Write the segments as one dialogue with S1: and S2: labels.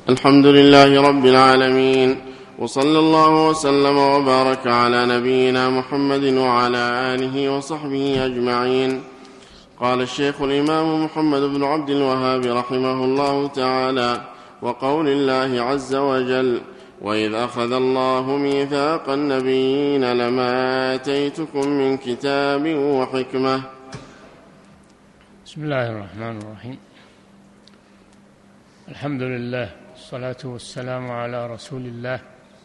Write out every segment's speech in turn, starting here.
S1: الحمد لله رب العالمين، وصلى الله وسلم وبارك على نبينا محمد وعلى آله وصحبه أجمعين. قال الشيخ الإمام محمد بن عبد الوهاب رحمه الله تعالى: وقول الله عز وجل: وإذ أخذ الله ميثاق النبيين لما آتيتكم من كتاب وحكمة.
S2: بسم الله الرحمن الرحيم. الحمد لله، والصلاة والسلام على رسول الله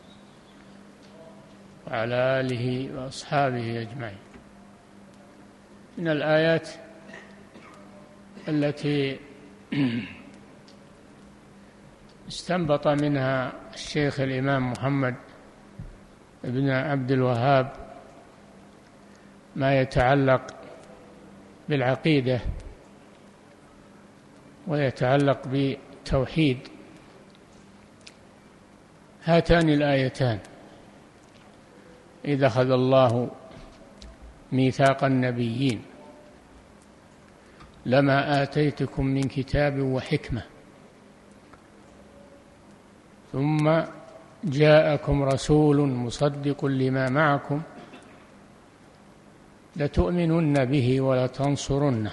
S2: وعلى آله وأصحابه أجمعين. من الآيات التي استنبط منها الشيخ الإمام محمد بن عبد الوهاب ما يتعلق بالعقيدة ويتعلق بالتوحيد، هاتان الآيتان: إذا أخذ الله ميثاق النبيين لما آتيتكم من كتاب وحكمة ثم جاءكم رسول مصدق لما معكم لتؤمنن به ولتنصرنه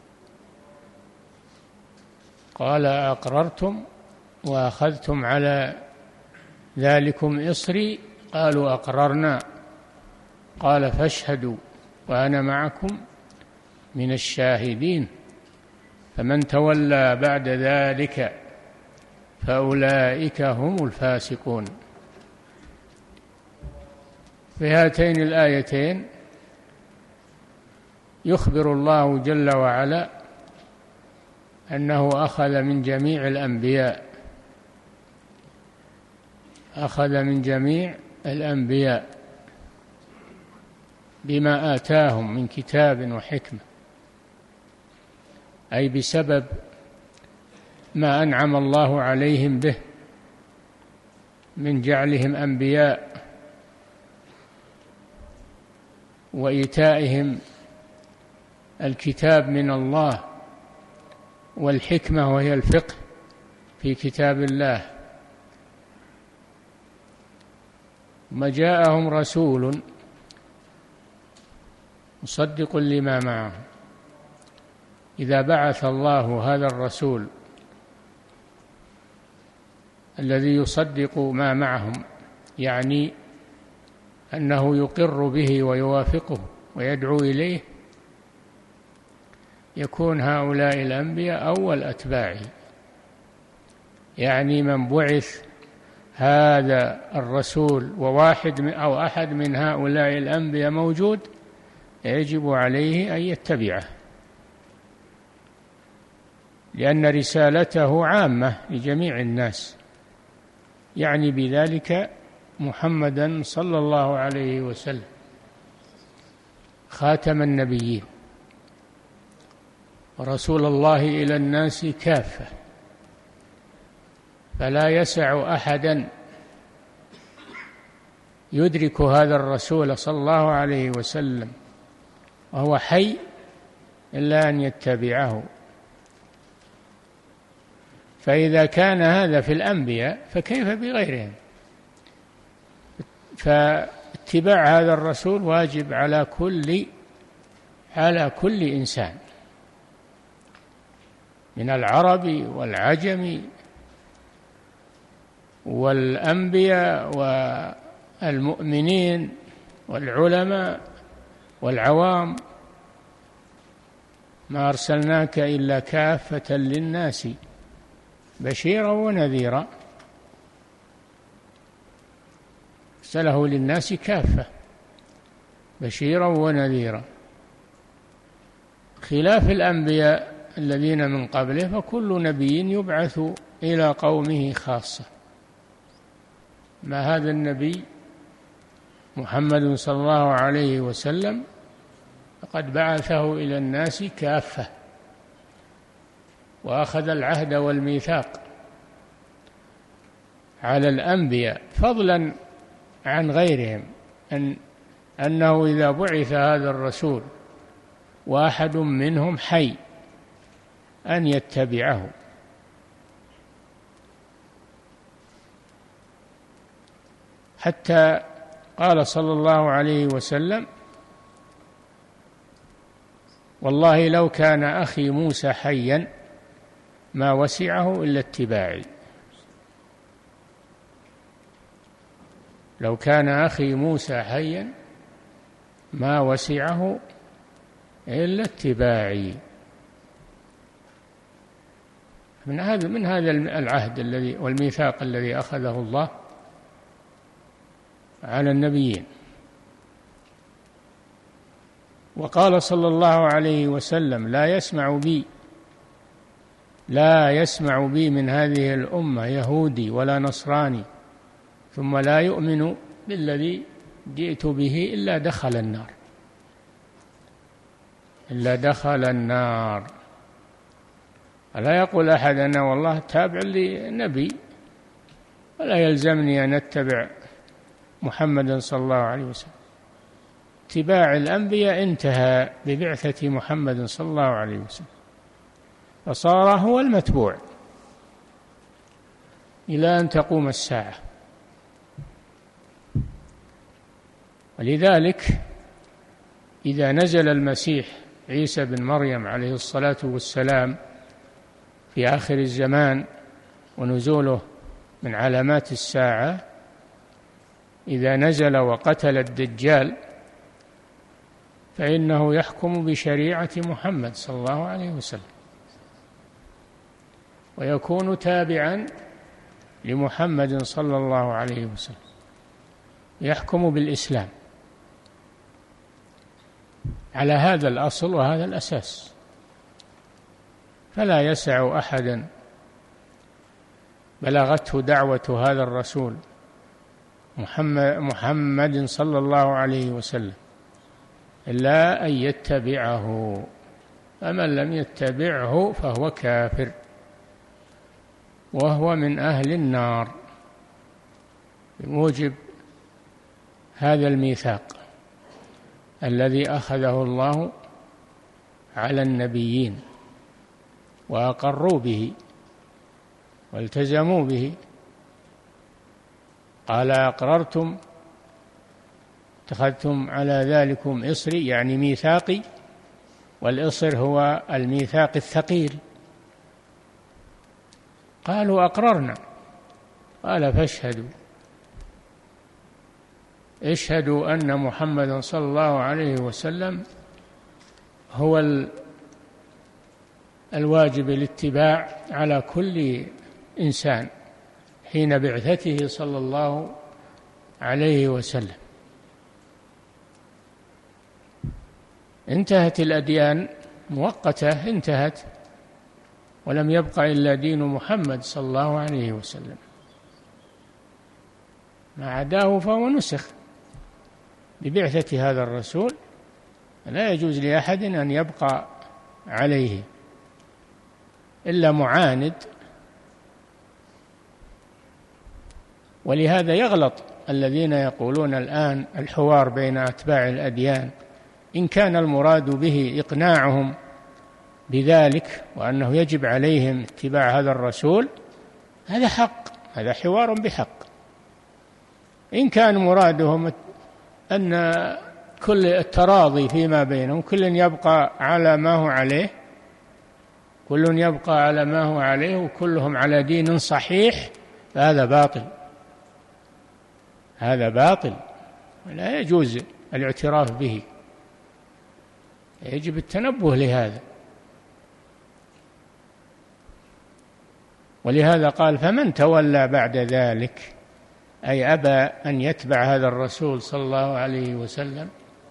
S2: قال أقررتم وأخذتم على ذلكم إصري قالوا أقررنا قال فاشهدوا وأنا معكم من الشاهدين فمن تولى بعد ذلك فأولئك هم الفاسقون. في هاتين الآيتين يخبر الله جل وعلا أنه أخذ من جميع الأنبياء، أخذ من جميع الأنبياء بما آتاهم من كتاب وحكمة، أي بسبب ما أنعم الله عليهم به من جعلهم أنبياء وإيتائهم الكتاب من الله والحكمة وهي الفقه في كتاب الله. ما جاءهم رسول مصدق لما معهم. إذا بعث الله هذا الرسول الذي يصدق ما معهم، يعني أنه يقر به ويوافقه ويدعو إليه، يكون هؤلاء الأنبياء أول أتباعه، يعني من بعث هذا الرسول وواحد أو أحد من هؤلاء الأنبياء موجود يجب عليه أن يتبعه، لأن رسالته عامة لجميع الناس، يعني بذلك محمدا صلى الله عليه وسلم خاتم النبيين ورسول الله إلى الناس كافة، فلا يسع أحدا يدرك هذا الرسول صلى الله عليه وسلم وهو حي إلا أن يتبعه. فإذا كان هذا في الأنبياء فكيف بغيرهم؟ فاتباع هذا الرسول واجب على كل إنسان من العرب والعجم والأنبياء والمؤمنين والعلماء والعوام. ما أرسلناك إلا كافة للناس بشيرا ونذيرا، أرسله للناس كافة بشيرا ونذيرا، خلاف الأنبياء الذين من قبله، فكل نبي يبعث إلى قومه خاصة. ما هذا النبي محمد صلى الله عليه وسلم فقد بعثه إلى الناس كافة، وأخذ العهد والميثاق على الأنبياء فضلا عن غيرهم، أنه إذا بعث هذا الرسول واحد منهم حي أن يتبعه، حتى قال صلى الله عليه وسلم: والله لو كان أخي موسى حيا ما وسعه إلا اتباعي. لو كان أخي موسى حيا ما وسعه إلا اتباعي. من هذا العهد الذي والميثاق الذي أخذه الله على النبيين. وقال صلى الله عليه وسلم: لا يسمع بي من هذه الأمة يهودي ولا نصراني ثم لا يؤمن بالذي جئت به إلا دخل النار. ألا يقول أحد: أنا والله تابع لنبي ولا يلزمني أن أتبع محمدا صلى الله عليه وسلم. اتباع الأنبياء انتهى ببعثة محمد صلى الله عليه وسلم، فصار هو المتبوع إلى أن تقوم الساعة. ولذلك إذا نزل المسيح عيسى بن مريم عليه الصلاة والسلام في آخر الزمان ونزوله من علامات الساعة، إذا نزل وقتل الدجال فإنه يحكم بشريعة محمد صلى الله عليه وسلم، ويكون تابعا لمحمد صلى الله عليه وسلم، يحكم بالإسلام على هذا الأصل وهذا الأساس. فلا يسع أحدا بلغته دعوة هذا الرسول محمد صلى الله عليه وسلم إلا أن يتبعه، فمن لم يتبعه فهو كافر وهو من أهل النار بموجب هذا الميثاق الذي أخذه الله على النبيين وأقروا به والتزموا به. قال: أقررتم اتخذتم على ذلكم إصري، يعني ميثاقي، والإصر هو الميثاق الثقيل. قالوا: أقررنا. قال: فاشهدوا، اشهدوا أن محمدا صلى الله عليه وسلم هو الواجب الاتباع على كل إنسان حين بعثته صلى الله عليه وسلم. انتهت الأديان مؤقتة، انتهت، ولم يبق إلا دين محمد صلى الله عليه وسلم، ما عداه فهو نسخ ببعثة هذا الرسول. لا يجوز لأحد أن يبقى عليه إلا معاند. ولهذا يغلط الذين يقولون الآن الحوار بين أتباع الأديان، إن كان المراد به إقناعهم بذلك وأنه يجب عليهم اتباع هذا الرسول، هذا حق، هذا حوار بحق. إن كان مرادهم أن كل التراضي فيما بينهم، كل يبقى على ما هو عليه، كل يبقى على ما هو عليه وكلهم على دين صحيح، فهذا باطل، هذا باطل، لا يجوز الاعتراف به، يجب التنبه لهذا. ولهذا قال: فمن تولى بعد ذلك، أي أبى أن يتبع هذا الرسول صلى الله عليه وسلم،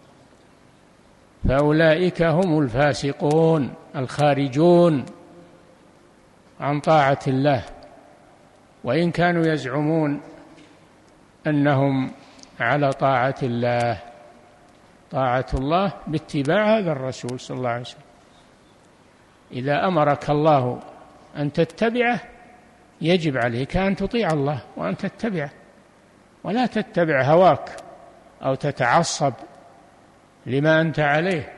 S2: فأولئك هم الفاسقون الخارجون عن طاعة الله، وإن كانوا يزعمون أنهم على طاعة الله. طاعة الله باتباع هذا الرسول صلى الله عليه وسلم. إذا أمرك الله أن تتبعه يجب عليك أن تطيع الله وأن تتبعه، ولا تتبع هواك أو تتعصب لما أنت عليه،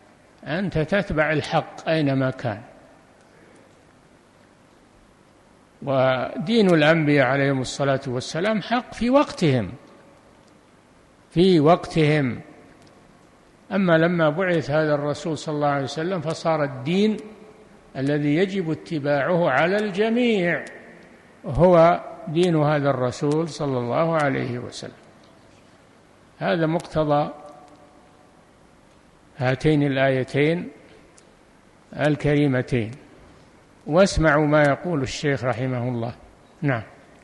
S2: أنت تتبع الحق أينما كان. ودين الأنبياء عليهم الصلاة والسلام حق في وقتهم. أما لما بعث هذا الرسول صلى الله عليه وسلم فصار الدين الذي يجب اتباعه على الجميع هو دين هذا الرسول صلى الله عليه وسلم. هذا مقتضى هاتين الآيتين الكريمتين. واسمعوا ما يقول الشيخ رحمه الله. نعم.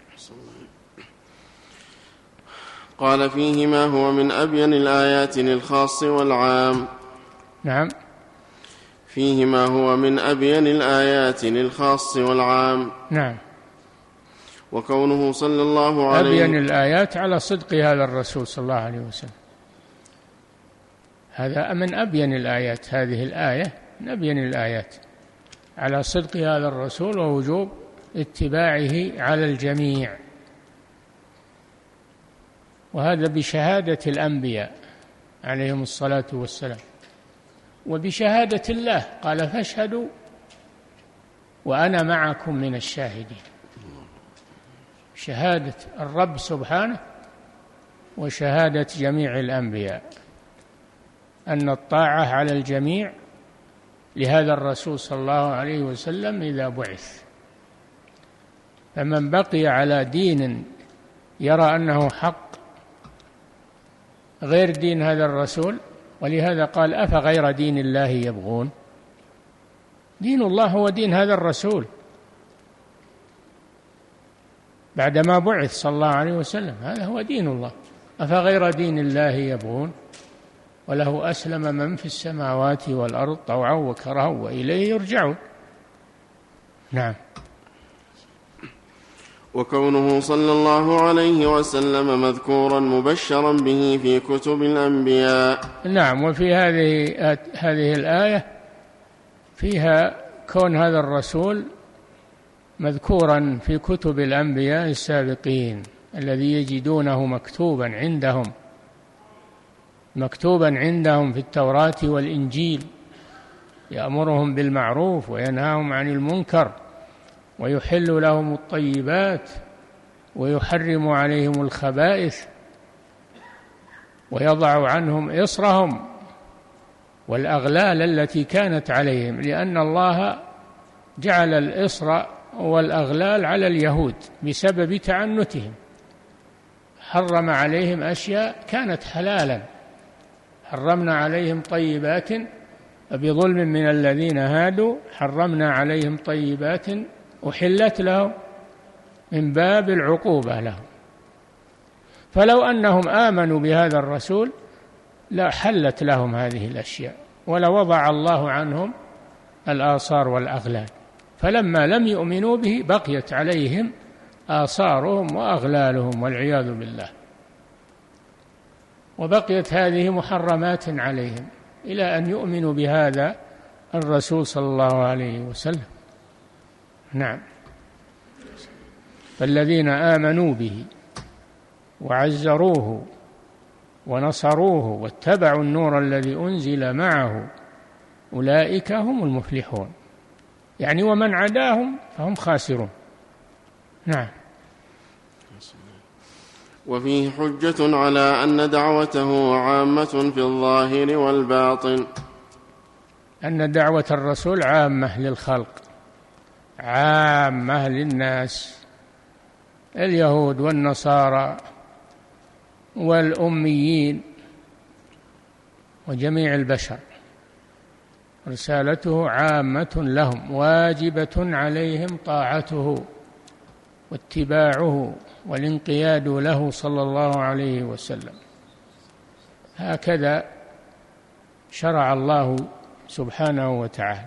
S1: قال: فيه ما هو من أبين الآيات للخاص والعام.
S2: نعم.
S1: فيه ما هو من أبين الآيات للخاص والعام.
S2: نعم.
S1: وكونه صلى الله عليه
S2: أبين الآيات على صدق هذا الرسول صلى الله عليه وسلم. هذا من أبين الآيات، هذه الآية من أبين الآيات على صدق هذا الرسول ووجوب اتباعه على الجميع. وهذا بشهادة الأنبياء عليهم الصلاة والسلام وبشهادة الله، قال: فاشهدوا وأنا معكم من الشاهدين. شهادة الرب سبحانه وشهادة جميع الأنبياء أن الطاعة على الجميع لهذا الرسول صلى الله عليه وسلم إذا بعث. فمن بقي على دين يرى أنه حق غير دين هذا الرسول، ولهذا قال: أفغير دين الله يبغون. دين الله هو دين هذا الرسول بعدما بعث صلى الله عليه وسلم، هذا هو دين الله. أفغير دين الله يبغون وله أسلم من في السماوات والأرض طوعا وكرها وإليه يرجعون. نعم.
S1: وكونه صلى الله عليه وسلم مذكورا مبشرا به في كتب الأنبياء.
S2: نعم. وفي هذه الآية فيها كون هذا الرسول مذكورا في كتب الأنبياء السابقين الذي يجدونه مكتوبا عندهم في التوراة والإنجيل، يأمرهم بالمعروف وينهاهم عن المنكر ويحل لهم الطيبات ويحرم عليهم الخبائث ويضع عنهم إصرهم والأغلال التي كانت عليهم، لأن الله جعل الإصر والأغلال على اليهود بسبب تعنتهم، حرم عليهم أشياء كانت حلالا، حرمنا عليهم طيبات بظلم من الذين هادوا حرمنا عليهم طيبات أحلت لهم من باب العقوبة لهم. فلو أنهم آمنوا بهذا الرسول لا حلت لهم هذه الأشياء ولوضع الله عنهم الآثار والأغلال، فلما لم يؤمنوا به بقيت عليهم آثارهم وأغلالهم والعياذ بالله، وبقيت هذه محرمات عليهم إلى أن يؤمنوا بهذا الرسول صلى الله عليه وسلم. نعم. فالذين آمنوا به وعزروه ونصروه واتبعوا النور الذي أنزل معه أولئك هم المفلحون، يعني ومن عداهم فهم خاسرون. نعم.
S1: وفيه حجة على أن دعوته عامة في الظاهر والباطن،
S2: أن دعوة الرسول عامة للخلق، عامة للناس، اليهود والنصارى والأميين وجميع البشر، رسالته عامة لهم، واجبة عليهم طاعته واتباعه والانقياد له صلى الله عليه وسلم. هكذا شرع الله سبحانه وتعالى،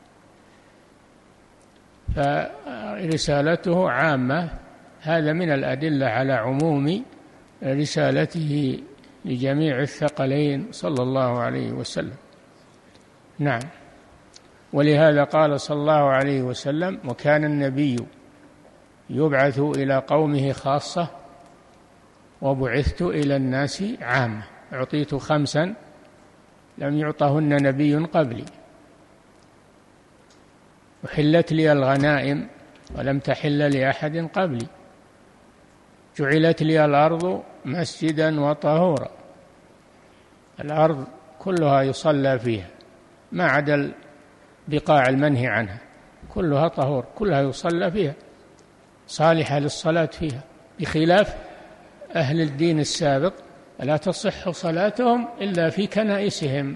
S2: فرسالته عامة. هذا من الأدلة على عموم رسالته لجميع الثقلين صلى الله عليه وسلم. نعم. ولهذا قال صلى الله عليه وسلم: وكان النبي يبعث إلى قومه خاصة وبعثت إلى الناس عامة، أعطيت 5 لم يعطهن نبي قبلي، أحلت لي الغنائم ولم تحل لأحد قبلي. جعلت لي الأرض مسجدا وطهورا. الأرض كلها يصلى فيها ما عدا البقاع المنهي عنها، كلها طهور، كلها يصلى فيها، صالحة للصلاة فيها، بخلاف أهل الدين السابق لا تصح صلاتهم إلا في كنائسهم.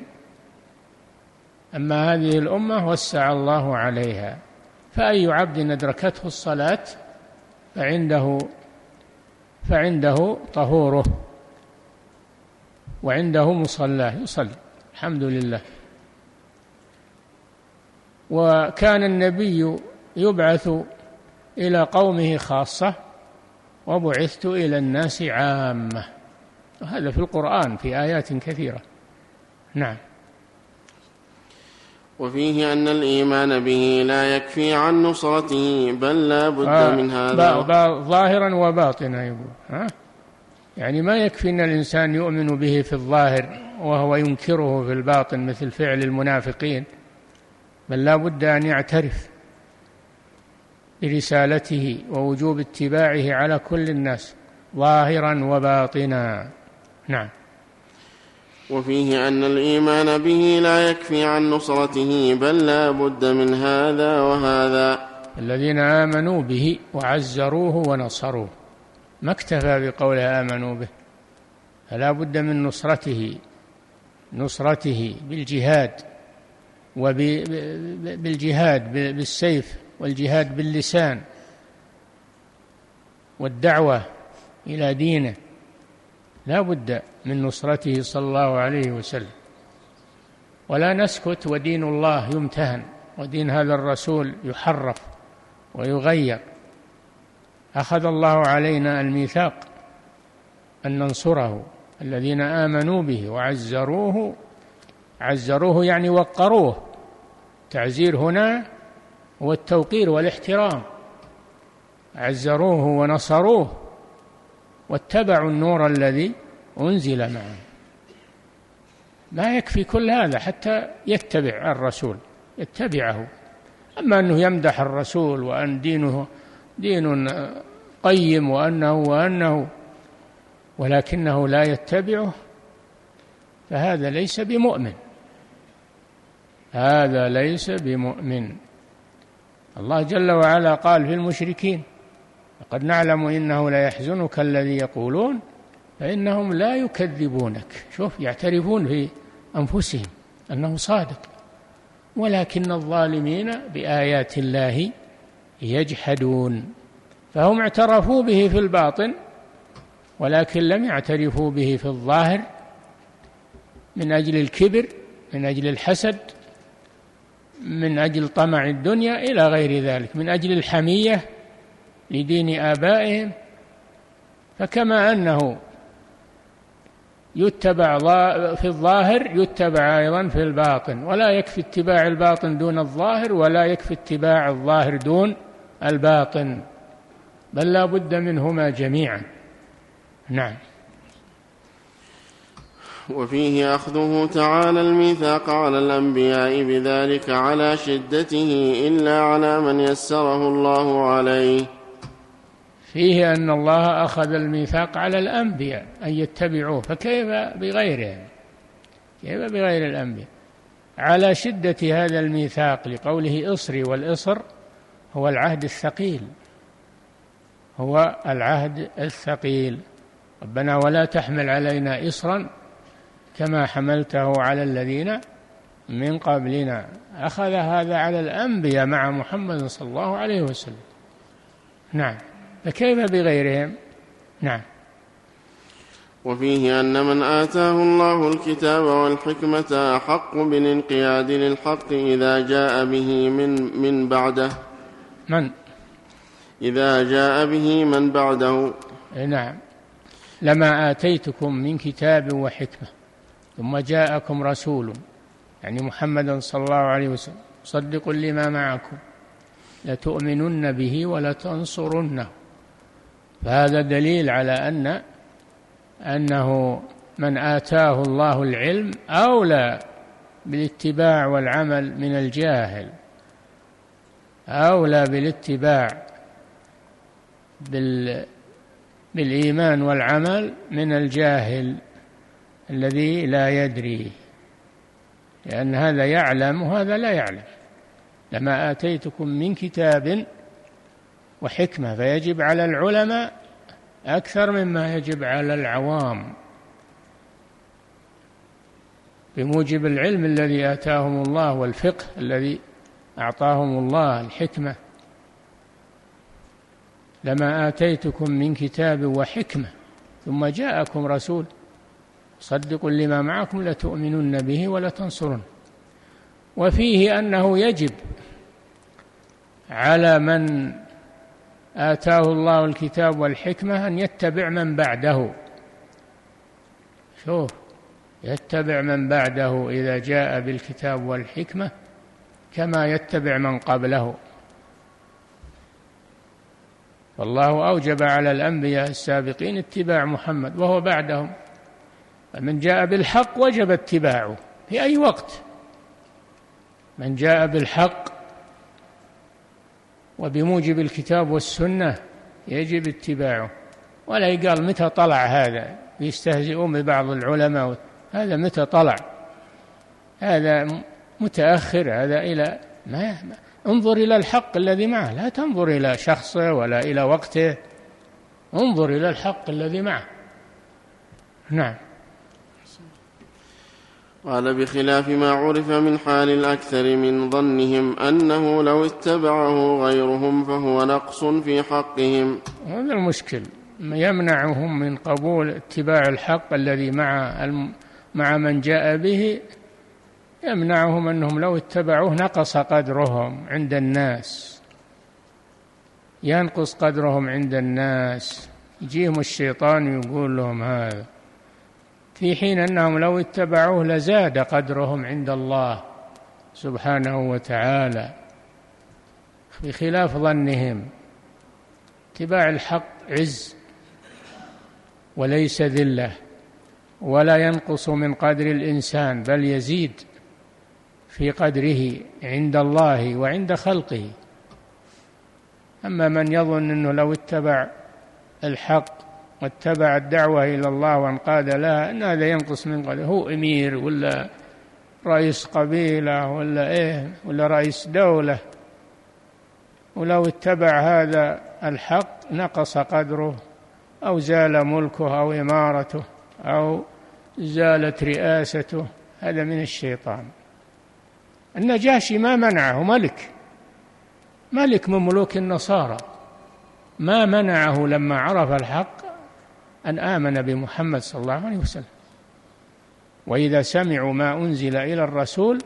S2: أما هذه الأمة وسع الله عليها، فأي عبد أدركته الصلاة فعنده طهوره وعنده مصلاه يصلي، الحمد لله. وكان النبي يبعث إلى قومه خاصة وبعثت إلى الناس عامة، وهذا في القرآن في آيات كثيرة. نعم.
S1: وفيه أن الإيمان به لا يكفي عن نصرته بل لا بد من هذا
S2: ظاهرا وباطنا يقول يعني ما يكفي أن الإنسان يؤمن به في الظاهر وهو ينكره في الباطن مثل فعل المنافقين، بل لا بد أن يعترف برسالته ووجوب اتباعه على كل الناس ظاهرا وباطنا. نعم.
S1: وفيه أن الإيمان به لا يكفي عن نصرته بل لا بد من هذا وهذا.
S2: الذين آمنوا به وعزروه ونصروه، ما اكتفى بقول آمنوا به، فلا بد من نصرته بالجهاد، وبالجهاد بالسيف، والجهاد باللسان، والدعوة إلى دينه، لا بد من نصرته صلى الله عليه وسلم. ولا نسكت ودين الله يمتهن، ودين هذا الرسول يحرف ويغير. أخذ الله علينا الميثاق أن ننصره، الذين آمنوا به وعزروه، عزروه يعني وقروه، تعزير هنا هو التوقير والاحترام، عزروه ونصروه واتبعوا النور الذي أنزل معه. ما يكفي كل هذا حتى يتبع الرسول، يتبعه. أما أنه يمدح الرسول وأن دينه دين قيم وأنه ولكنه لا يتبعه، فهذا ليس بمؤمن، هذا ليس بمؤمن. الله جل وعلا قال في المشركين: لقد نعلم إنه لا يحزنك الذي يقولون فإنهم لا يكذبونك. شوف، يعترفون في أنفسهم أنه صادق، ولكن الظالمين بآيات الله يجحدون. فهم اعترفوا به في الباطن ولكن لم يعترفوا به في الظاهر، من أجل الكبر، من أجل الحسد، من أجل طمع الدنيا إلى غير ذلك، من أجل الحمية لدين آبائهم. فكما أنه يتبع في الظاهر يتبع أيضا في الباطن، ولا يكفي اتباع الباطن دون الظاهر، ولا يكفي اتباع الظاهر دون الباطن، بل لا بد منهما جميعا. نعم.
S1: وفيه أخذه تعالى الميثاق على الأنبياء بذلك على شدته إلا على من يسره الله عليه.
S2: فيه أن الله أخذ الميثاق على الأنبياء أن يتبعوه، فكيف بغيرهم؟ كيف بغير الأنبياء؟ على شدة هذا الميثاق لقوله إصري، والإصر هو العهد الثقيل، هو العهد الثقيل. ربنا ولا تحمل علينا إصرا كما حملته على الذين من قبلنا. أخذ هذا على الأنبياء مع محمد صلى الله عليه وسلم. نعم، فكيف بغيرهم؟ نعم.
S1: وفيه أن من آتاه الله الكتاب والحكمة أحق بالانقياد للحق إذا جاء به من بعده. إذا جاء به من بعده.
S2: نعم. لما آتيتكم من كتاب وحكمة ثم جاءكم رسول، يعني محمد صلى الله عليه وسلم، مصدق لما معكم لتؤمنن به ولتنصرنه. فهذا دليل على أنه من آتاه الله العلم أولى بالاتباع والعمل من الجاهل، أولى بالاتباع بالإيمان والعمل من الجاهل الذي لا يدري، لأن هذا يعلم وهذا لا يعلم. لما آتيتكم من كتاب وحكمة، فيجب على العلماء أكثر مما يجب على العوام بموجب العلم الذي آتاهم الله والفقه الذي أعطاهم الله، الحكمة. لما آتيتكم من كتاب وحكمة ثم جاءكم رسول صدق لما معكم لتؤمنن به ولتنصرن. وفيه أنه يجب على من آتاه الله الكتاب والحكمة أن يتبع من بعده. شوف، يتبع من بعده إذا جاء بالكتاب والحكمة كما يتبع من قبله. والله أوجب على الأنبياء السابقين اتباع محمد وهو بعدهم، فمن جاء بالحق وجب اتباعه في أي وقت. من جاء بالحق وبموجب الكتاب والسنة يجب اتباعه، ولا يقال متى طلع هذا. يستهزئون ببعض العلماء، هذا متى طلع، هذا متأخر، هذا إلى ما انظر إلى الحق الذي معه، لا تنظر إلى شخصه ولا إلى وقته، انظر إلى الحق الذي معه. نعم.
S1: قال: بخلاف ما عرف من حال الأكثر من ظنهم أنه لو اتبعه غيرهم فهو نقص في حقهم.
S2: هذا المشكل، يمنعهم من قبول اتباع الحق الذي مع من جاء به، يمنعهم أنهم لو اتبعوه نقص قدرهم عند الناس، ينقص قدرهم عند الناس، يجيهم الشيطان يقول لهم هذا، في حين أنهم لو اتبعوه لزاد قدرهم عند الله سبحانه وتعالى، بخلاف ظنهم. اتباع الحق عز وليس ذلة، ولا ينقص من قدر الإنسان بل يزيد في قدره عند الله وعند خلقه. أما من يظن أنه لو اتبع الحق واتبع الدعوة إلى الله وانقاد لها أن هذا ينقص من قدره، هو أمير ولا رئيس قبيلة ولا رئيس دولة، ولو اتبع هذا الحق نقص قدره أو زال ملكه أو إمارته أو زالت رئاسته. هذا من الشيطان. النجاشي ما منعه، ملك من ملوك النصارى، ما منعه لما عرف الحق أن آمن بمحمد صلى الله عليه وسلم. وإذا سمعوا ما أنزل إلى الرسول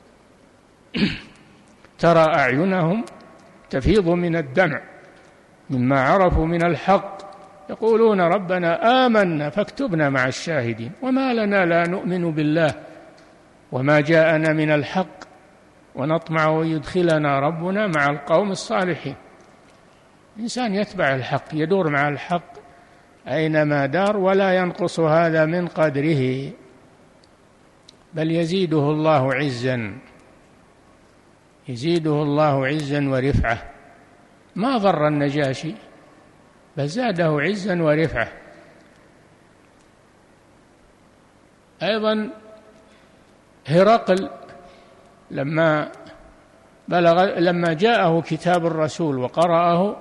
S2: ترى أعينهم تفيض من الدمع مما عرفوا من الحق، يقولون ربنا آمنا فاكتبنا مع الشاهدين، وما لنا لا نؤمن بالله وما جاءنا من الحق ونطمع أن يدخلنا ربنا مع القوم الصالحين. الإنسان يتبع الحق، يدور مع الحق أينما دار، ولا ينقص هذا من قدره بل يزيده الله عزا، يزيده الله عزا ورفعة. ما ضر النجاشي بل زاده عزا ورفعة. أيضا هرقل لما جاءه كتاب الرسول وقرأه،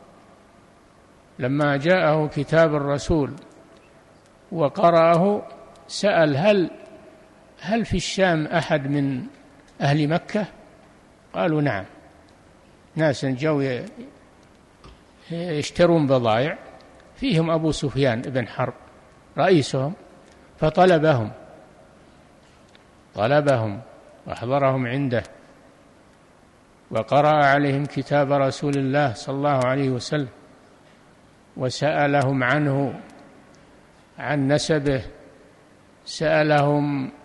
S2: لما جاءه كتاب الرسول وقرأه سأل هل في الشام أحد من أهل مكة؟ قالوا نعم، ناس جو يشترون بضائع، فيهم أبو سفيان بن حرب رئيسهم، فطلبهم وأحضرهم عنده وقرأ عليهم كتاب رسول الله صلى الله عليه وسلم، وسألهم عنه، عن نسبه، سألهم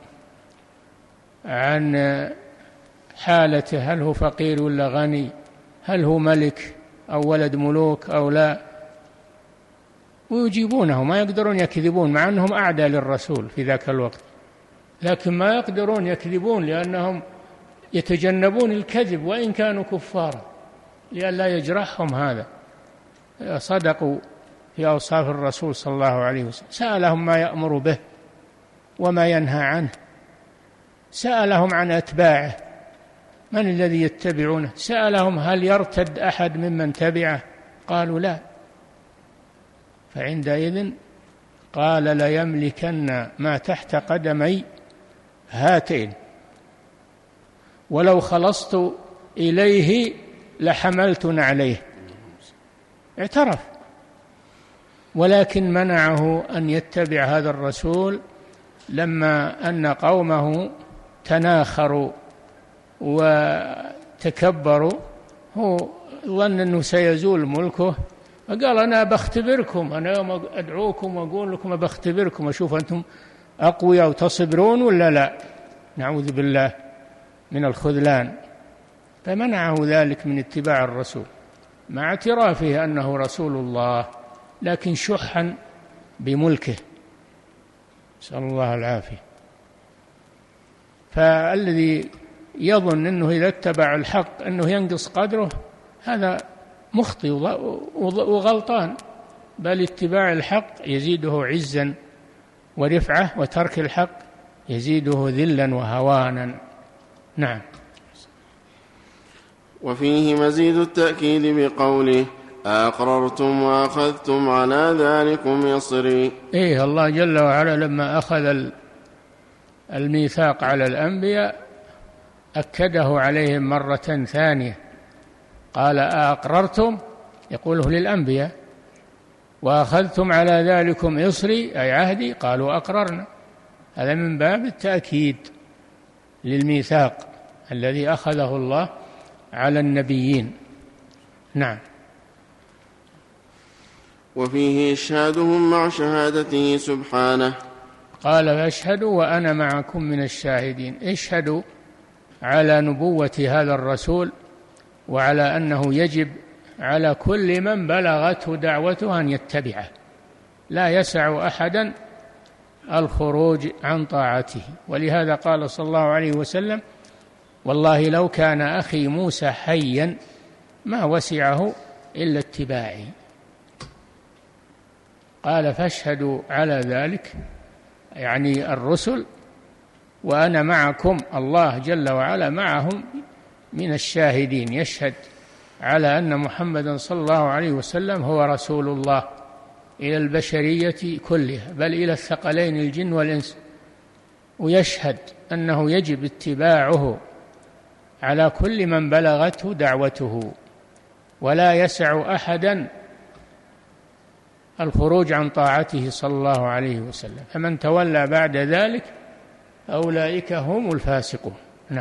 S2: عن حالته، هل هو فقير ولا غني، هل هو ملك أو ولد ملوك أو لا، ويجيبونه، ما يقدرون يكذبون، مع أنهم أعدى للرسول في ذاك الوقت، لكن ما يقدرون يكذبون لأنهم يتجنبون الكذب وإن كانوا كفارا لئلا يجرحهم هذا. صدقوا في أوصاف الرسول صلى الله عليه وسلم. سألهم ما يأمر به وما ينهى عنه، سألهم عن أتباعه من الذي يتبعونه، سألهم هل يرتد أحد ممن تبعه، قالوا لا. فعندئذ قال ليملكن ما تحت قدمي هاتين ولو خلصت إليه لحملت عليه. اعترف، ولكن منعه أن يتبع هذا الرسول لما أن قومه تناخروا وتكبروا. هو ظن أنه سيزول ملكه فقال أنا بختبركم، أنا يوم أدعوكم وأقول لكم بختبركم أشوف أنتم أقوياء وتصبرون ولا لا. نعوذ بالله من الخذلان. فمنعه ذلك من اتباع الرسول مع اعترافه أنه رسول الله، لكن شحا بملكه، نسأل الله العافية. فالذي يظن أنه إذا اتبع الحق أنه ينقص قدره هذا مخطئ وغلطان، بل اتباع الحق يزيده عزا ورفعة، وترك الحق يزيده ذلا وهوانا. نعم.
S1: وفيه مزيد التأكيد بقوله أقررتم وأخذتم على ذلكم إصري.
S2: الله جل وعلا لما أخذ الميثاق على الأنبياء أكده عليهم مرة ثانية، قال أقررتم، يقوله للأنبياء، وأخذتم على ذلكم إصري أي عهدي، قالوا أقررنا. هذا من باب التأكيد للميثاق الذي أخذه الله على النبيين. نعم.
S1: وفيه إشهادهم مع شهادته سبحانه،
S2: قال فاشهدوا وأنا معكم من الشاهدين. اشهدوا على نبوة هذا الرسول وعلى أنه يجب على كل من بلغته دعوته أن يتبعه، لا يسع أحدا الخروج عن طاعته. ولهذا قال صلى الله عليه وسلم والله لو كان أخي موسى حيا ما وسعه إلا اتباعي. قال فاشهدوا على ذلك يعني الرسل، وأنا معكم، الله جل وعلا معهم من الشاهدين، يشهد على أن محمدا صلى الله عليه وسلم هو رسول الله إلى البشرية كلها، بل إلى الثقلين الجن والإنس، ويشهد أنه يجب اتباعه على كل من بلغته دعوته، ولا يسع أحدا الخروج عن طاعته صلى الله عليه وسلم. فمن تولى بعد ذلك أولئك هم الفاسقون. نعم.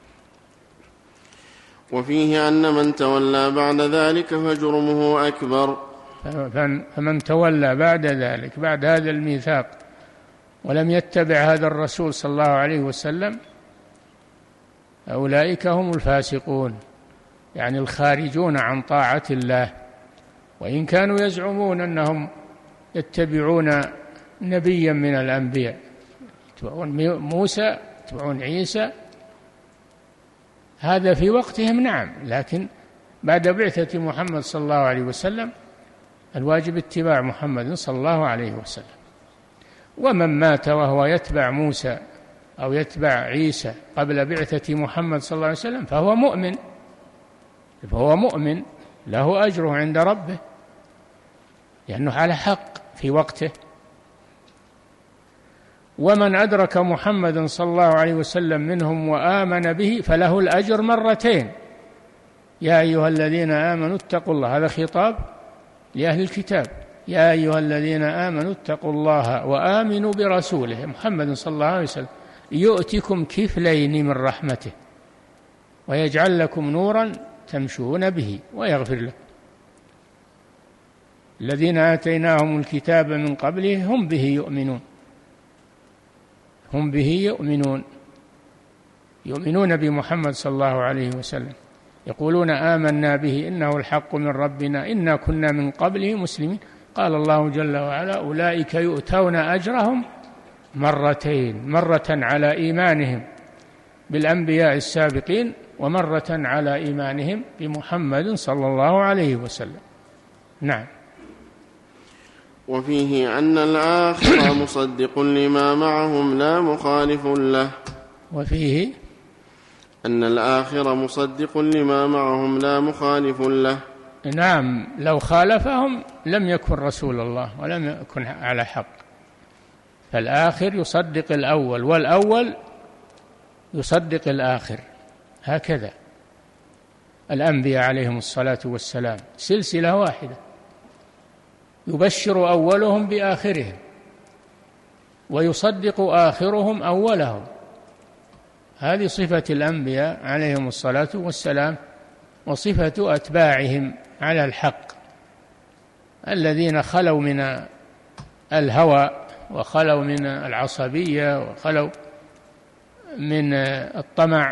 S1: وفيه أن من تولى بعد ذلك فجرمه أكبر.
S2: فمن تولى بعد ذلك، بعد هذا الميثاق، ولم يتبع هذا الرسول صلى الله عليه وسلم، أولئك هم الفاسقون، يعني الخارجون عن طاعة الله. وإن كانوا يزعمون أنهم يتبعون نبيا من الأنبياء، يتبعون موسى، يتبعون عيسى، هذا في وقتهم نعم، لكن بعد بعثة محمد صلى الله عليه وسلم الواجب اتباع محمد صلى الله عليه وسلم. ومن مات وهو يتبع موسى أو يتبع عيسى قبل بعثة محمد صلى الله عليه وسلم فهو مؤمن له أجره عند ربه، لأنه على حق في وقته. ومن أدرك محمدا صلى الله عليه وسلم منهم وآمن به فله الأجر مرتين. يا أيها الذين آمنوا اتقوا الله، هذا خطاب لأهل الكتاب، يا أيها الذين آمنوا اتقوا الله وآمنوا برسوله محمد صلى الله عليه وسلم يؤتكم كفلين من رحمته ويجعل لكم نورا تمشون به ويغفر لكم. الذين آتيناهم الكتاب من قبله هم به يؤمنون بمحمد صلى الله عليه وسلم، يقولون آمنا به إنه الحق من ربنا إنا كنا من قبله مسلمين. قال الله جل وعلا أولئك يؤتون أجرهم مرتين، مرة على إيمانهم بالأنبياء السابقين، ومرة على إيمانهم بمحمد صلى الله عليه وسلم. نعم.
S1: وفيه أن الآخر مصدق لما معهم لا مخالف له.
S2: وفيه
S1: أن الآخر مصدق لما معهم لا مخالف له.
S2: نعم، لو خالفهم لم يكن رسول الله ولم يكن على حق. فالآخر يصدق الأول، والأول يصدق الآخر، هكذا الأنبياء عليهم الصلاة والسلام سلسلة واحدة، يبشر أولهم بآخرهم ويصدق آخرهم أولهم. هذه صفة الأنبياء عليهم الصلاة والسلام، وصفة أتباعهم على الحق الذين خلوا من الهوى وخلوا من العصبية وخلوا من الطمع.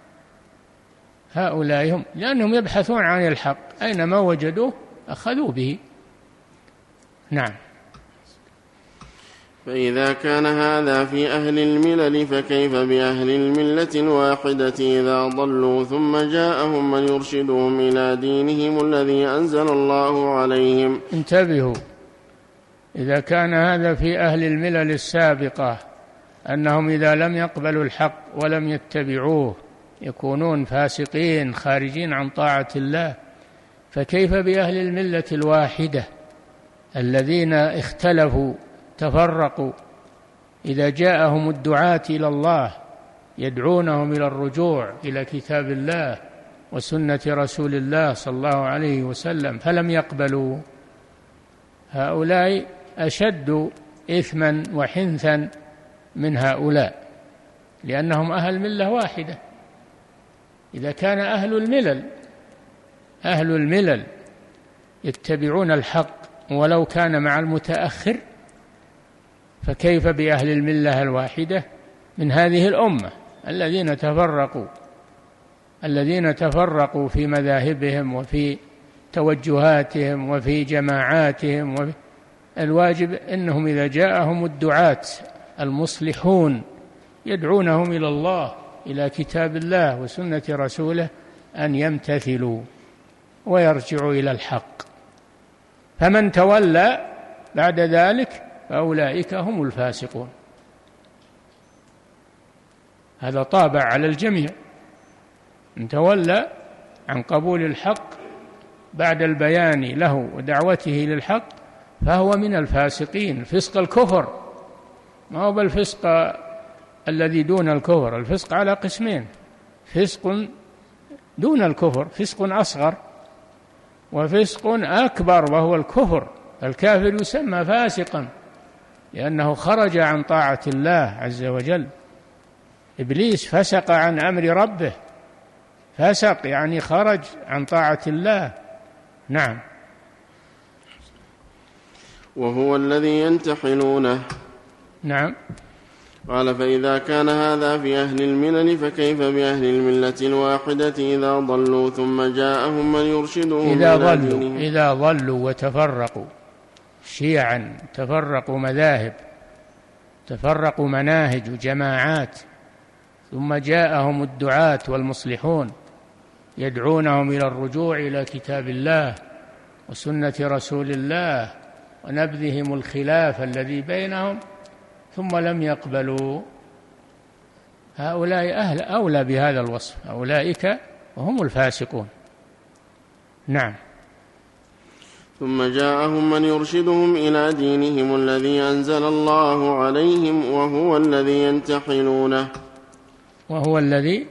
S2: هؤلاء هم، لأنهم يبحثون عن الحق، أينما وجدوه أخذوا به. نعم.
S1: فإذا كان هذا في أهل الملل فكيف بأهل الملة الواحدة إذا ضلوا ثم جاءهم من يرشدهم إلى دينهم الذي أنزل الله عليهم.
S2: انتبهوا، إذا كان هذا في أهل الملل السابقة أنهم إذا لم يقبلوا الحق ولم يتبعوه يكونون فاسقين خارجين عن طاعة الله، فكيف بأهل الملة الواحدة الذين اختلفوا تفرقوا، إذا جاءهم الدعاة إلى الله يدعونهم إلى الرجوع إلى كتاب الله وسنة رسول الله صلى الله عليه وسلم فلم يقبلوا، هؤلاء أشد إثما وحنثا من هؤلاء، لأنهم أهل ملة واحدة. إذا كان أهل الملل يتبعون الحق ولو كان مع المتأخر، فكيف بأهل الملة الواحدة من هذه الأمة الذين تفرقوا في مذاهبهم وفي توجهاتهم وفي جماعاتهم. الواجب أنهم إذا جاءهم الدعاة المصلحون يدعونهم إلى الله إلى كتاب الله وسنة رسوله أن يمتثلوا ويرجعوا إلى الحق. فمن تولى بعد ذلك فأولئك هم الفاسقون. هذا طابع على الجميع، من تولى عن قبول الحق بعد البيان له ودعوته للحق فهو من الفاسقين. فسق الكفر ما هو بالفسق الذي دون الكفر، الفسق على قسمين: فسق دون الكفر، فسق أصغر، وفسق أكبر وهو الكفر. الكافر يسمى فاسقا لأنه خرج عن طاعة الله عز وجل. إبليس فسق عن أمر ربه، فسق يعني خرج عن طاعة الله. نعم.
S1: وهو الذي ينتحلونه.
S2: نعم.
S1: قال: فإذا كان هذا في أهل الملل فكيف بأهل الملة الواحدة إذا ضلوا ثم جاءهم من يرشدهم إلى دينهم.
S2: إذا ضلوا وتفرقوا شيعا، تفرقوا مذاهب، تفرقوا مناهج وجماعات، ثم جاءهم الدعاة والمصلحون يدعونهم إلى الرجوع إلى كتاب الله وسنة رسول الله ونبذهم الخلاف الذي بينهم ثم لم يقبلوا، هؤلاء أهل أولى بهذا الوصف، أولئك وهم الفاسقون. نعم.
S1: ثم جاءهم من يرشدهم إلى دينهم الذي أنزل الله عليهم وهو الذي ينتحلونه.
S2: وهو الذي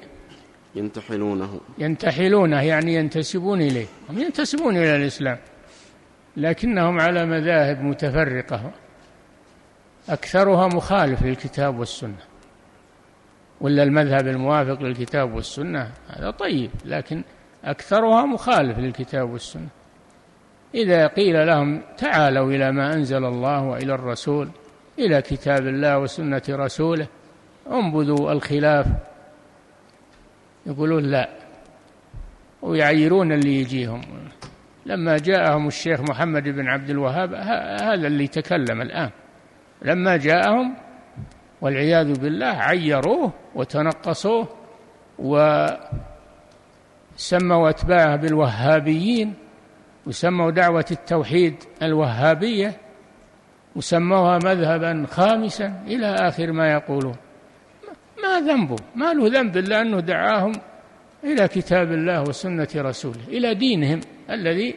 S2: ينتحلونه يعني ينتسبون إليه، هم ينتسبون إلى الإسلام لكنهم على مذاهب متفرقة أكثرها مخالف للكتاب والسنة، ولا المذهب الموافق للكتاب والسنة هذا طيب، لكن أكثرها مخالف للكتاب والسنة. إذا قيل لهم تعالوا إلى ما أنزل الله وإلى الرسول، إلى كتاب الله وسنة رسوله، انبذوا الخلاف، يقولون لا ويعيرون اللي يجيهم. لما جاءهم الشيخ محمد بن عبد الوهاب هذا اللي تكلم الآن، لما جاءهم والعياذ بالله عيروه وتنقصوه وسموا أتباعه بالوهابيين، وسموا دعوة التوحيد الوهابية، وسموها مذهبا خامسا إلى آخر ما يقولون. ما ذنبه؟ ما له ذنب إلا أنه دعاهم إلى كتاب الله وسنة رسوله، إلى دينهم الذي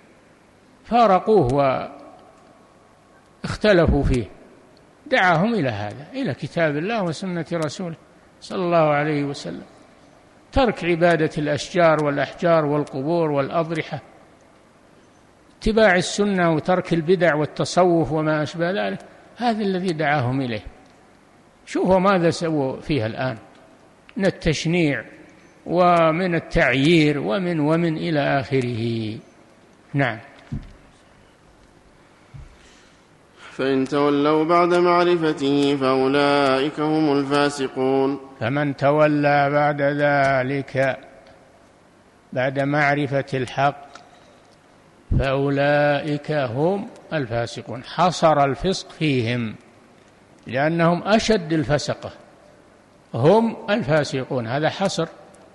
S2: فارقوه واختلفوا فيه، دعاهم إلى هذا، إلى كتاب الله وسنة رسوله صلى الله عليه وسلم. ترك عبادة الأشجار والأحجار والقبور والأضرحة، اتباع السنة وترك البدع والتصوف وما أشبه ذلك، هذا الذي دعاهم إليه. شوفوا ماذا سووا فيها الآن من التشنيع ومن التعيير ومن إلى آخره. نعم.
S1: فإن تولوا بعد معرفته فأولئك هم الفاسقون.
S2: فمن تولى بعد ذلك، بعد معرفة الحق، فأولئك هم الفاسقون. حصر الفسق فيهم لأنهم أشد الفسقة، هم الفاسقون، هذا حصر،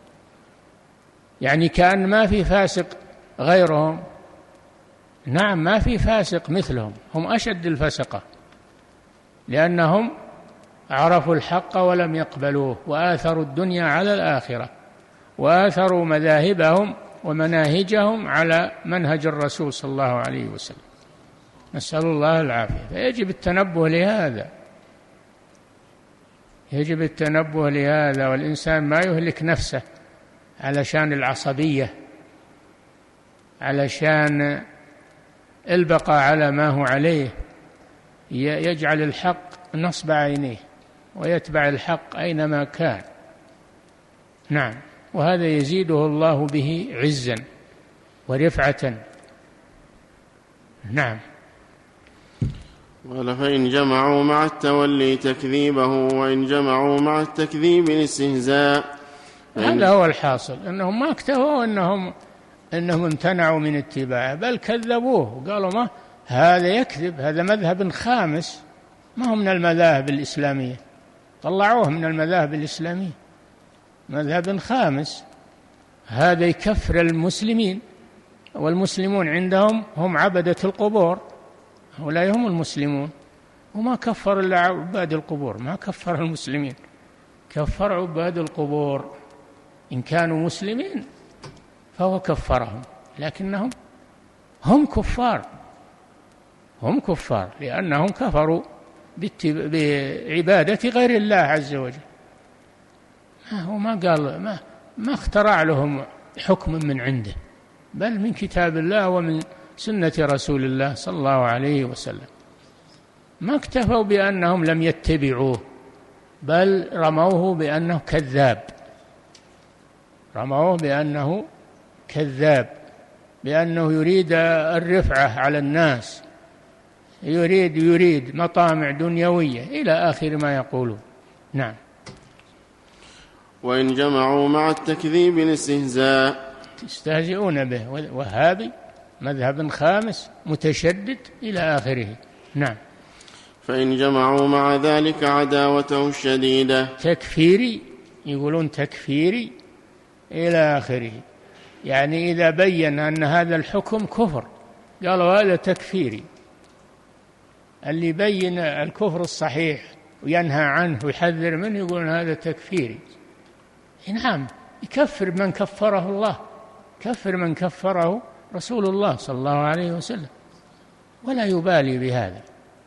S2: يعني كأن ما في فاسق غيرهم. نعم، ما في فاسق مثلهم، هم أشد الفسقة لأنهم عرفوا الحق ولم يقبلوه، وآثروا الدنيا على الآخرة، وآثروا مذاهبهم ومناهجهم على منهج الرسول صلى الله عليه وسلم. نسأل الله العافية. فيجب التنبه لهذا، يجب التنبه لهذا، والإنسان ما يهلك نفسه علشان العصبية، علشان البقاء على ما هو عليه، يجعل الحق نصب عينيه ويتبع الحق أينما كان. نعم، وهذا يزيده الله به عزا ورفعة. نعم.
S1: قال فإن جمعوا مع التولي تكذيبه وإن جمعوا مع التكذيب الاستهزاء.
S2: هذا هو الحاصل، أنهم ما اكتفوا أنهم امتنعوا من اتباعه، بل كذبوه وقالوا ما هذا يكذب، هذا مذهب خامس، ما هو من المذاهب الإسلامية، طلعوه من المذاهب الإسلامية، مذهب خامس، هذا يكفر المسلمين، والمسلمون عندهم هم عبدة القبور، هؤلاء هم المسلمون، وما كفر إلا عباد القبور، ما كفر المسلمين، كفر عباد القبور. إن كانوا مسلمين فهو كفرهم، لكنهم هم كفار، هم كفار لأنهم كفروا بعبادة غير الله عز وجل. هو ما قال ما اخترع لهم حكم من عنده، بل من كتاب الله ومن سنة رسول الله صلى الله عليه وسلم. ما اكتفوا بأنهم لم يتبعوه، بل رموه بأنه كذاب، رموه بأنه كذاب، بأنه يريد الرفعة على الناس، يريد مطامع دنيوية إلى آخر ما يقولون. نعم.
S1: وإن جمعوا مع التكذيب الاستهزاء،
S2: يستهزئون به، وهابي مذهب خامس متشدد إلى آخره. نعم.
S1: فإن جمعوا مع ذلك عداوته الشديدة،
S2: تكفيري، يقولون تكفيري إلى آخره، يعني إذا بين أن هذا الحكم كفر قالوا هذا تكفيري. اللي يبين الكفر الصحيح وينهى عنه ويحذر منه يقولون هذا تكفيري. نعم، يكفر من كفره الله، كفر من كفره رسول الله صلى الله عليه وسلم، ولا يبالي بهذا.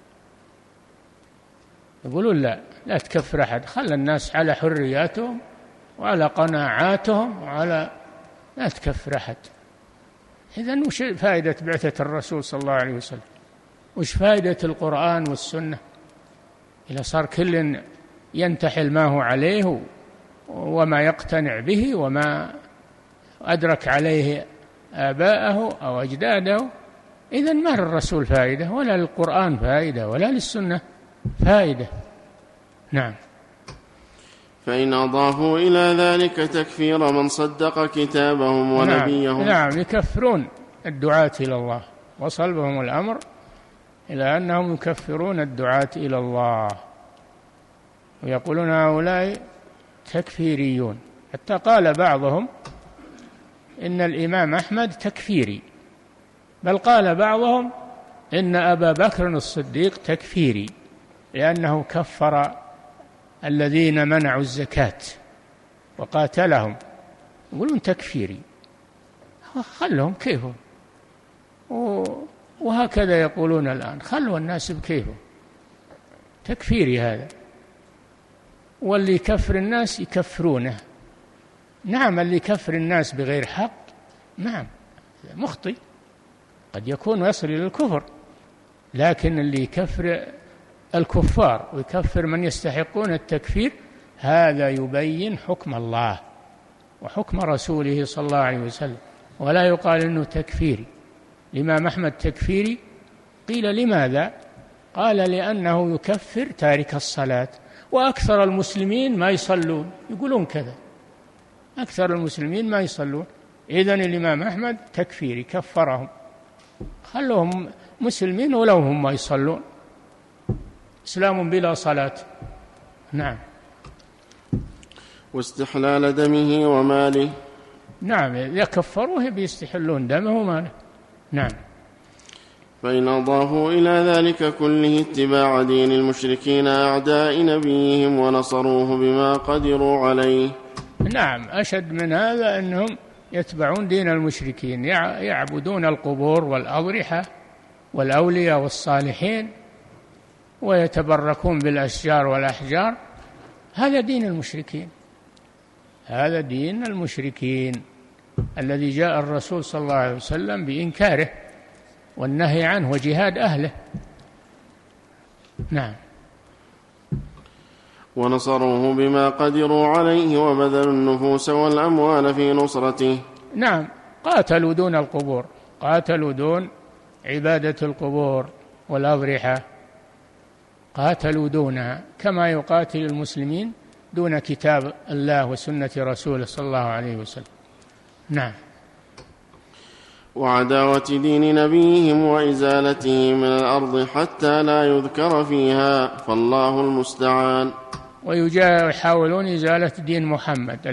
S2: يقولون لا تكفر أحد، خلى الناس على حرياتهم وعلى قناعاتهم لا تكفر أحد. إذن وش فائدة بعثة الرسول صلى الله عليه وسلم؟ وش فائدة القرآن والسنة إذا صار كل ينتحل ما هو عليه وما يقتنع به وما أدرك عليه آباءه أو أجداده؟ إذن ما للرسول فائدة، ولا للقرآن فائدة، ولا للسنة فائدة. نعم.
S1: فإن أضافوا إلى ذلك تكفير من صدق كتابهم ونبيهم.
S2: نعم، يكفرون الدعاة إلى الله، وصل بهم الأمر إلى أنهم يكفرون الدعاة إلى الله، ويقولون هؤلاء تكفيريون. حتى قال بعضهم إن الإمام أحمد تكفيري، بل قال بعضهم إن أبا بكر الصديق تكفيري لأنه كفر الذين منعوا الزكاة وقاتلهم، يقولون تكفيري. خلهم كيفهم، وهكذا يقولون الآن، خلوا الناس بكيفهم، تكفيري هذا. واللي يكفر الناس يكفرونه. نعم، اللي يكفر الناس بغير حق نعم مخطئ، قد يكون يصل إلى الكفر، لكن اللي يكفر الكفار ويكفر من يستحقون التكفير هذا يبين حكم الله وحكم رسوله صلى الله عليه وسلم، ولا يقال إنه تكفيري. الإمام أحمد تكفيري، قيل لماذا؟ قال لأنه يكفر تارك الصلاة، وأكثر المسلمين ما يصلون، يقولون كذا، أكثر المسلمين ما يصلون، إذن الإمام أحمد تكفيري كفرهم، خلوهم مسلمين ولو هم ما يصلون، إسلام بلا صلاة. نعم.
S1: واستحلال دمه وماله.
S2: نعم، إذا كفروه بيستحلون دمه وماله. نعم.
S1: فإن أضافوا إلى ذلك كله اتباع دين المشركين أعداء نبيهم ونصروه بما قدروا عليه.
S2: نعم، أشد من هذا أنهم يتبعون دين المشركين، يعبدون القبور والأضرحة والأولياء والصالحين ويتبركون بالأشجار والأحجار. هذا دين المشركين، هذا دين المشركين الذي جاء الرسول صلى الله عليه وسلم بإنكاره والنهي عنه وجهاد أهله. نعم.
S1: ونصروه بما قدروا عليه وبذلوا النفوس والأموال في نصرته.
S2: نعم، قاتلوا دون القبور، قاتلوا دون عبادة القبور والأضرحة، قاتلوا دونها كما يقاتل المسلمين دون كتاب الله وسنة رسوله صلى الله عليه وسلم. نعم.
S1: وعداوة دين نبيهم وإزالته من الأرض حتى لا يذكر فيها، فالله المستعان.
S2: ويحاولون إزالة دين محمد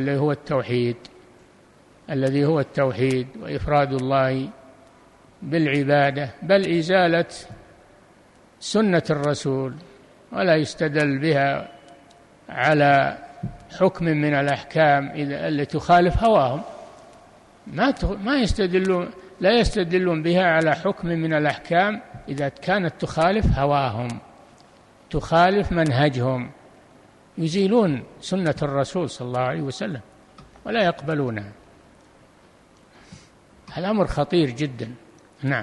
S2: الذي هو التوحيد وإفراد الله بالعبادة، بل إزالة سنة الرسول، ولا يستدل بها على حكم من الأحكام التي تخالف هواهم، لا يستدلون بها على حكم من الأحكام إذا كانت تخالف هواهم، تخالف منهجهم، يزيلون سنة الرسول صلى الله عليه وسلم ولا يقبلونها. الأمر خطير جدا. نعم.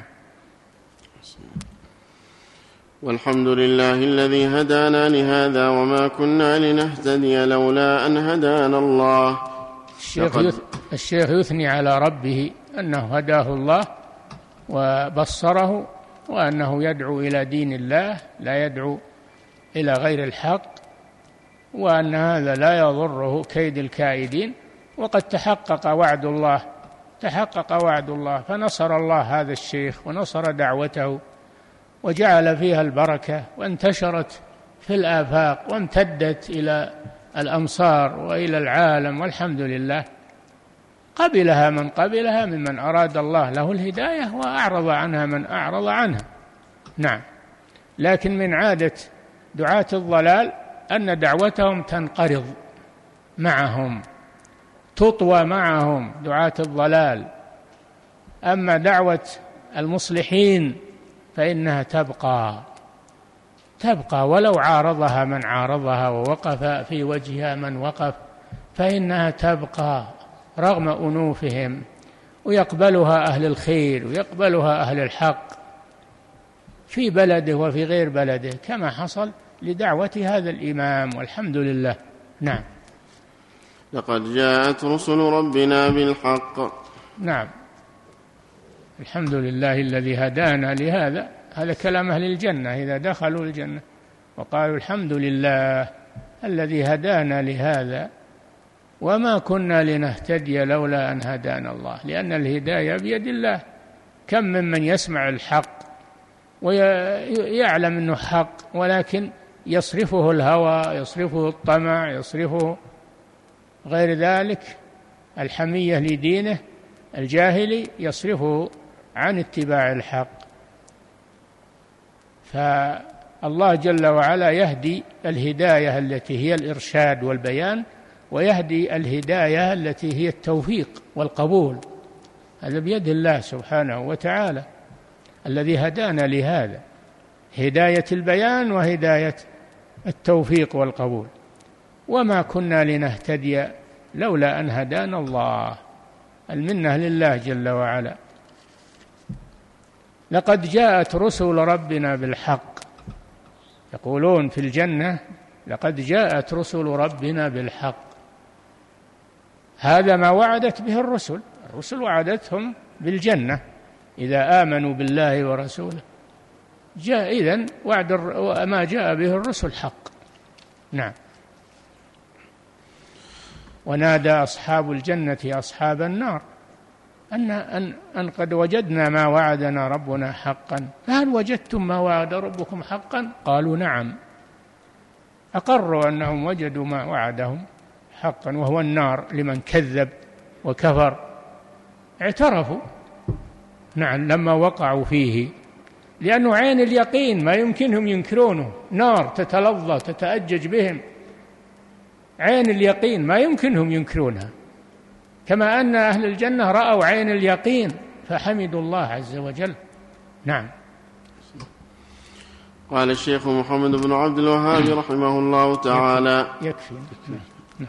S1: والحمد لله الذي هدانا لهذا وما كنا لنهتدي لولا أن هدانا الله.
S2: الشيخ يثني على ربه أنه هداه الله وبصره، وأنه يدعو إلى دين الله لا يدعو إلى غير الحق، وأن هذا لا يضره كيد الكائدين، وقد تحقق وعد الله فنصر الله هذا الشيخ ونصر دعوته وجعل فيها البركة، وانتشرت في الآفاق وامتدت إلى الأمصار وإلى العالم، والحمد لله. قبلها من قبلها ممن أراد الله له الهداية، وأعرض عنها من أعرض عنها. نعم. لكن من عادة دعاة الضلال أن دعوتهم تنقرض معهم، تطوى معهم دعاة الضلال، أما دعوة المصلحين فإنها تبقى ولو عارضها من عارضها ووقف في وجهها من وقف، فإنها تبقى رغم أنوفهم، ويقبلها أهل الخير ويقبلها أهل الحق في بلده وفي غير بلده، كما حصل لدعوة هذا الإمام، والحمد لله. نعم.
S1: لقد جاءت رسل ربنا بالحق.
S2: نعم، الحمد لله الذي هدانا لهذا. هذا كلام أهل الجنة إذا دخلوا الجنة، وقالوا الحمد لله الذي هدانا لهذا وما كنا لنهتدي لولا أن هدانا الله، لأن الهداية بيد الله. كم ممن يسمع الحق ويعلم أنه حق، ولكن يصرفه الهوى، يصرفه الطمع، يصرفه غير ذلك، الحمية لدينه الجاهلي يصرفه عن اتباع الحق. فالله جل وعلا يهدي الهداية التي هي الإرشاد والبيان، ويهدي الهداية التي هي التوفيق والقبول. هذا بيد الله سبحانه وتعالى الذي هدانا لهذا، هداية البيان وهداية التوفيق والقبول. وما كنا لنهتدي لولا أن هدانا الله، المنة لله جل وعلا. لقد جاءت رسل ربنا بالحق، يقولون في الجنة لقد جاءت رسل ربنا بالحق. هذا ما وعدت به الرسل وعدتهم بالجنة إذا آمنوا بالله ورسوله. جاء إذن وعد ما جاء به الرسل حق. نعم. ونادى أصحاب الجنة أصحاب النار أن قد وجدنا ما وعدنا ربنا حقا، فهل وجدتم ما وعد ربكم حقا؟ قالوا نعم، أقروا أنهم وجدوا ما وعدهم حقا وهو النار لمن كذب وكفر، اعترفوا نعم لما وقعوا فيه، لأنه عين اليقين ما يمكنهم ينكرونه، نار تتلظى تتأجج بهم، عين اليقين ما يمكنهم ينكرونها، كما أن أهل الجنة رأوا عين اليقين فحمدوا الله عز وجل. نعم.
S1: قال الشيخ محمد بن عبد الوهاب رحمه الله تعالى
S2: يكفي. نعم.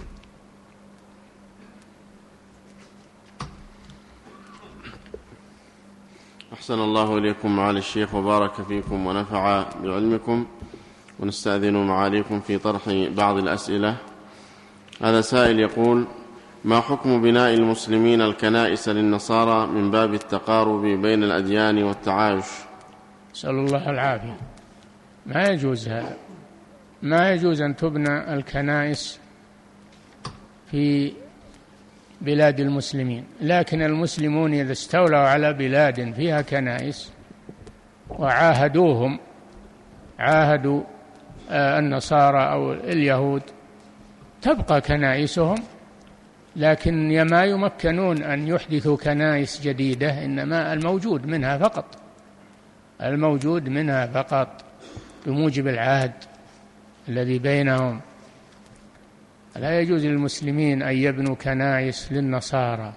S1: أحسن الله إليكم معالي الشيخ وبارك فيكم ونفع بعلمكم، ونستأذن معاليكم في طرح بعض الأسئلة. هذا سائل يقول: ما حكم بناء المسلمين الكنائس للنصارى من باب التقارب بين الأديان والتعايش؟
S2: نسأل الله العافية. ما يجوز هذا، ما يجوز أن تبنى الكنائس في بلاد المسلمين، لكن المسلمون إذا استولوا على بلاد فيها كنائس وعاهدوا النصارى أو اليهود تبقى كنائسهم، لكن ما يمكنون أن يحدثوا كنائس جديدة، إنما الموجود منها فقط بموجب العهد الذي بينهم. لا يجوز للمسلمين أن يبنوا كنائس للنصارى،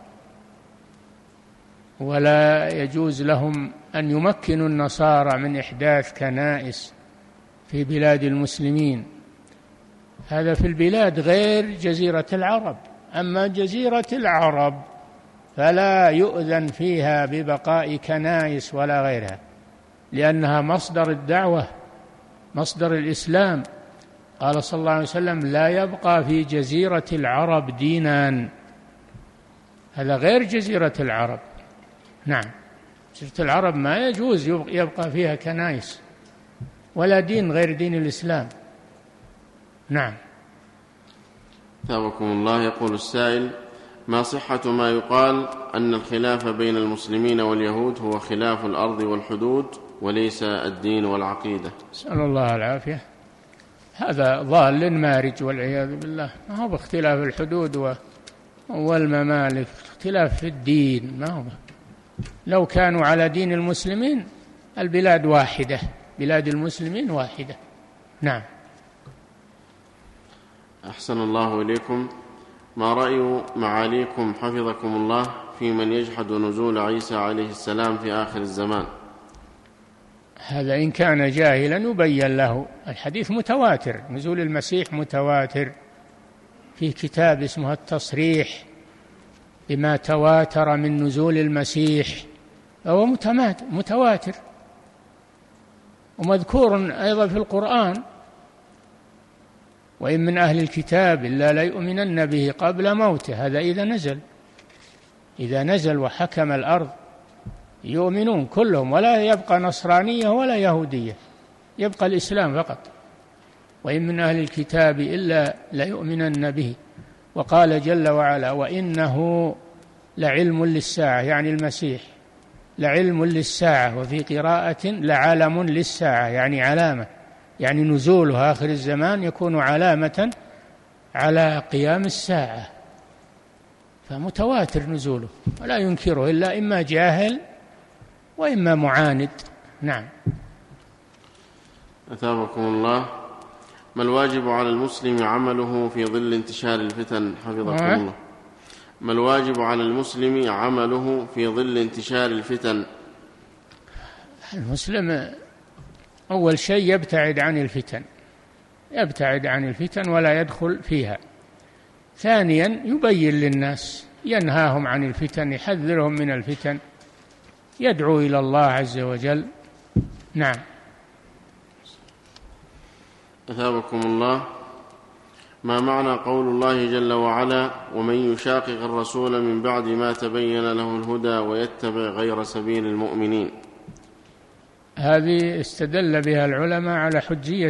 S2: ولا يجوز لهم أن يمكنوا النصارى من إحداث كنائس في بلاد المسلمين. هذا في البلاد غير جزيرة العرب. أما جزيرة العرب فلا يؤذن فيها ببقاء كنائس ولا غيرها، لأنها مصدر الدعوة، مصدر الإسلام. قال صلى الله عليه وسلم: لا يبقى في جزيرة العرب دينان. هذا غير جزيرة العرب. نعم، جزيرة العرب ما يجوز يبقى فيها كنائس ولا دين غير دين الإسلام. نعم.
S1: ثابكم الله. يقول السائل: ما صحة ما يقال أن الخلاف بين المسلمين واليهود هو خلاف الأرض والحدود وليس الدين والعقيدة؟
S2: نسأل الله العافية. هذا ضال مارج والعياذ بالله. ما هو باختلاف الحدود والممالك، اختلاف في الدين. ما هو. لو كانوا على دين المسلمين البلاد واحدة، بلاد المسلمين واحدة. نعم.
S1: أحسن الله إليكم. ما رأي معاليكم حفظكم الله في من يجحد نزول عيسى عليه السلام في آخر الزمان؟
S2: هذا إن كان جاهلا يبين له. الحديث متواتر، نزول المسيح متواتر، في كتاب اسمه التصريح بما تواتر من نزول المسيح، هو متواتر، ومذكور أيضا في القرآن: وإن من أهل الكتاب إلا ليؤمنن به قبل موته. هذا إذا نزل وحكم الأرض يؤمنون كلهم، ولا يبقى نصرانية ولا يهودية، يبقى الإسلام فقط. وإن من أهل الكتاب إلا ليؤمنن به. وقال جل وعلا: وإنه لعلم للساعة، يعني المسيح لعلم للساعة. وفي قراءة لعلم للساعة، يعني علامة، يعني نزوله آخر الزمان يكون علامة على قيام الساعة. فمتواتر نزوله ولا ينكره إلا إما جاهل وإما معاند. نعم.
S1: أثابكم الله. ما الواجب على المسلم عمله في ظل انتشار الفتن حفظكم الله؟ ما الواجب على المسلم عمله في ظل انتشار الفتن؟
S2: المسلم أول شيء يبتعد عن الفتن ولا يدخل فيها. ثانيا يبين للناس، ينهاهم عن الفتن، يحذرهم من الفتن، يدعو إلى الله عز وجل. نعم.
S1: أثابكم الله. ما معنى قول الله جل وعلا: ومن يشاقق الرسول من بعد ما تبين له الهدى ويتبع غير سبيل المؤمنين؟
S2: هذه استدل بها العلماء على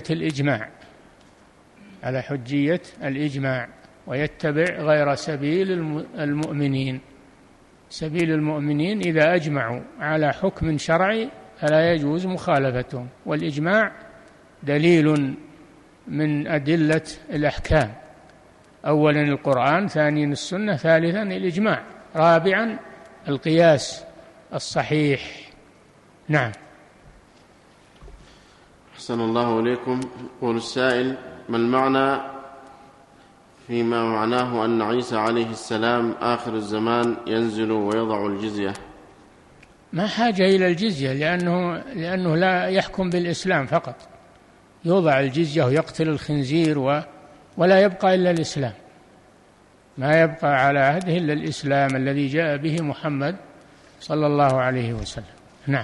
S2: حجية الإجماع، ويتبع غير سبيل المؤمنين. سبيل المؤمنين إذا أجمعوا على حكم شرعي فلا يجوز مخالفتهم، والإجماع دليل من أدلة الأحكام: أولا القرآن، ثانيا السنة، ثالثا الإجماع، رابعا القياس الصحيح. نعم.
S1: أحسن الله إليكم. يقول السائل: ما المعنى فيما معناه أن عيسى عليه السلام آخر الزمان ينزل ويضع الجزية؟
S2: ما حاجة إلى الجزية، لأنه لا يحكم بالإسلام فقط، يوضع الجزية ويقتل الخنزير ولا يبقى إلا الإسلام، ما يبقى على عهده إلا الإسلام الذي جاء به محمد صلى الله عليه وسلم. نعم.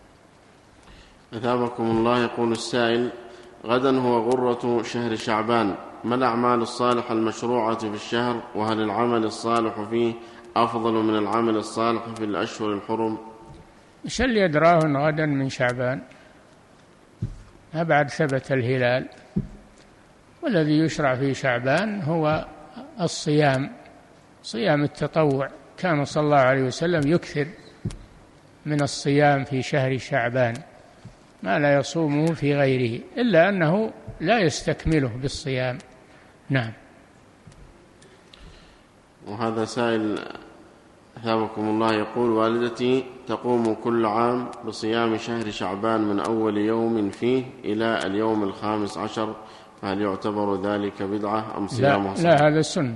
S1: أثابكم الله. يقول السائل: غدا هو غرة شهر شعبان، ما الأعمال الصالحة المشروعة في الشهر؟ وهل العمل الصالح فيه أفضل من العمل الصالح في الأشهر الحرم؟
S2: إيش اللي يدراه أن غدا من شعبان؟ ما بعد ثبت الهلال، والذي يشرع في شعبان هو الصيام، صيام التطوع. كان صلى الله عليه وسلم يكثر من الصيام في شهر شعبان ما لا يصومه في غيره، إلا أنه لا يستكمله بالصيام. نعم.
S1: وهذا سائل أثابكم الله يقول: والدتي تقوم كل عام بصيام شهر شعبان من أول يوم فيه إلى اليوم 15، فهل يعتبر ذلك بدعة أم صيامه صحيح؟
S2: لا،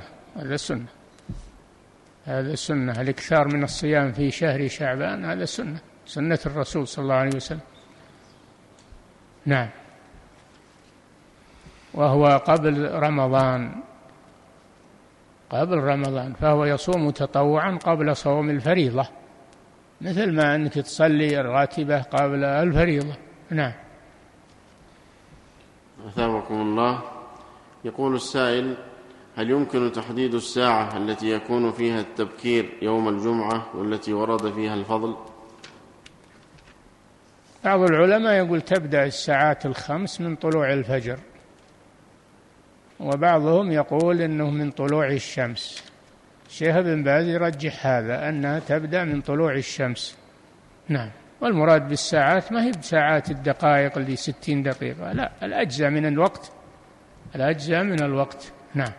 S2: هذا السنة. الإكثار من الصيام في شهر شعبان هذا سنة الرسول صلى الله عليه وسلم. نعم. وهو قبل رمضان، فهو يصوم تطوعا قبل صوم الفريضة، مثل ما أنك تصلي الراتبة قبل الفريضة. نعم.
S1: أثابكم الله. يقول السائل: هل يمكن تحديد الساعة التي يكون فيها التبكير يوم الجمعة والتي ورد فيها الفضل؟
S2: بعض العلماء يقول تبدأ الساعات 5 من طلوع الفجر، وبعضهم يقول إنه من طلوع الشمس. الشيخ ابن باز يرجح هذا، أنها تبدأ من طلوع الشمس. نعم. والمراد بالساعات ما هي بساعات الدقائق اللي 60 دقيقة، لا، الأجزاء من الوقت. نعم.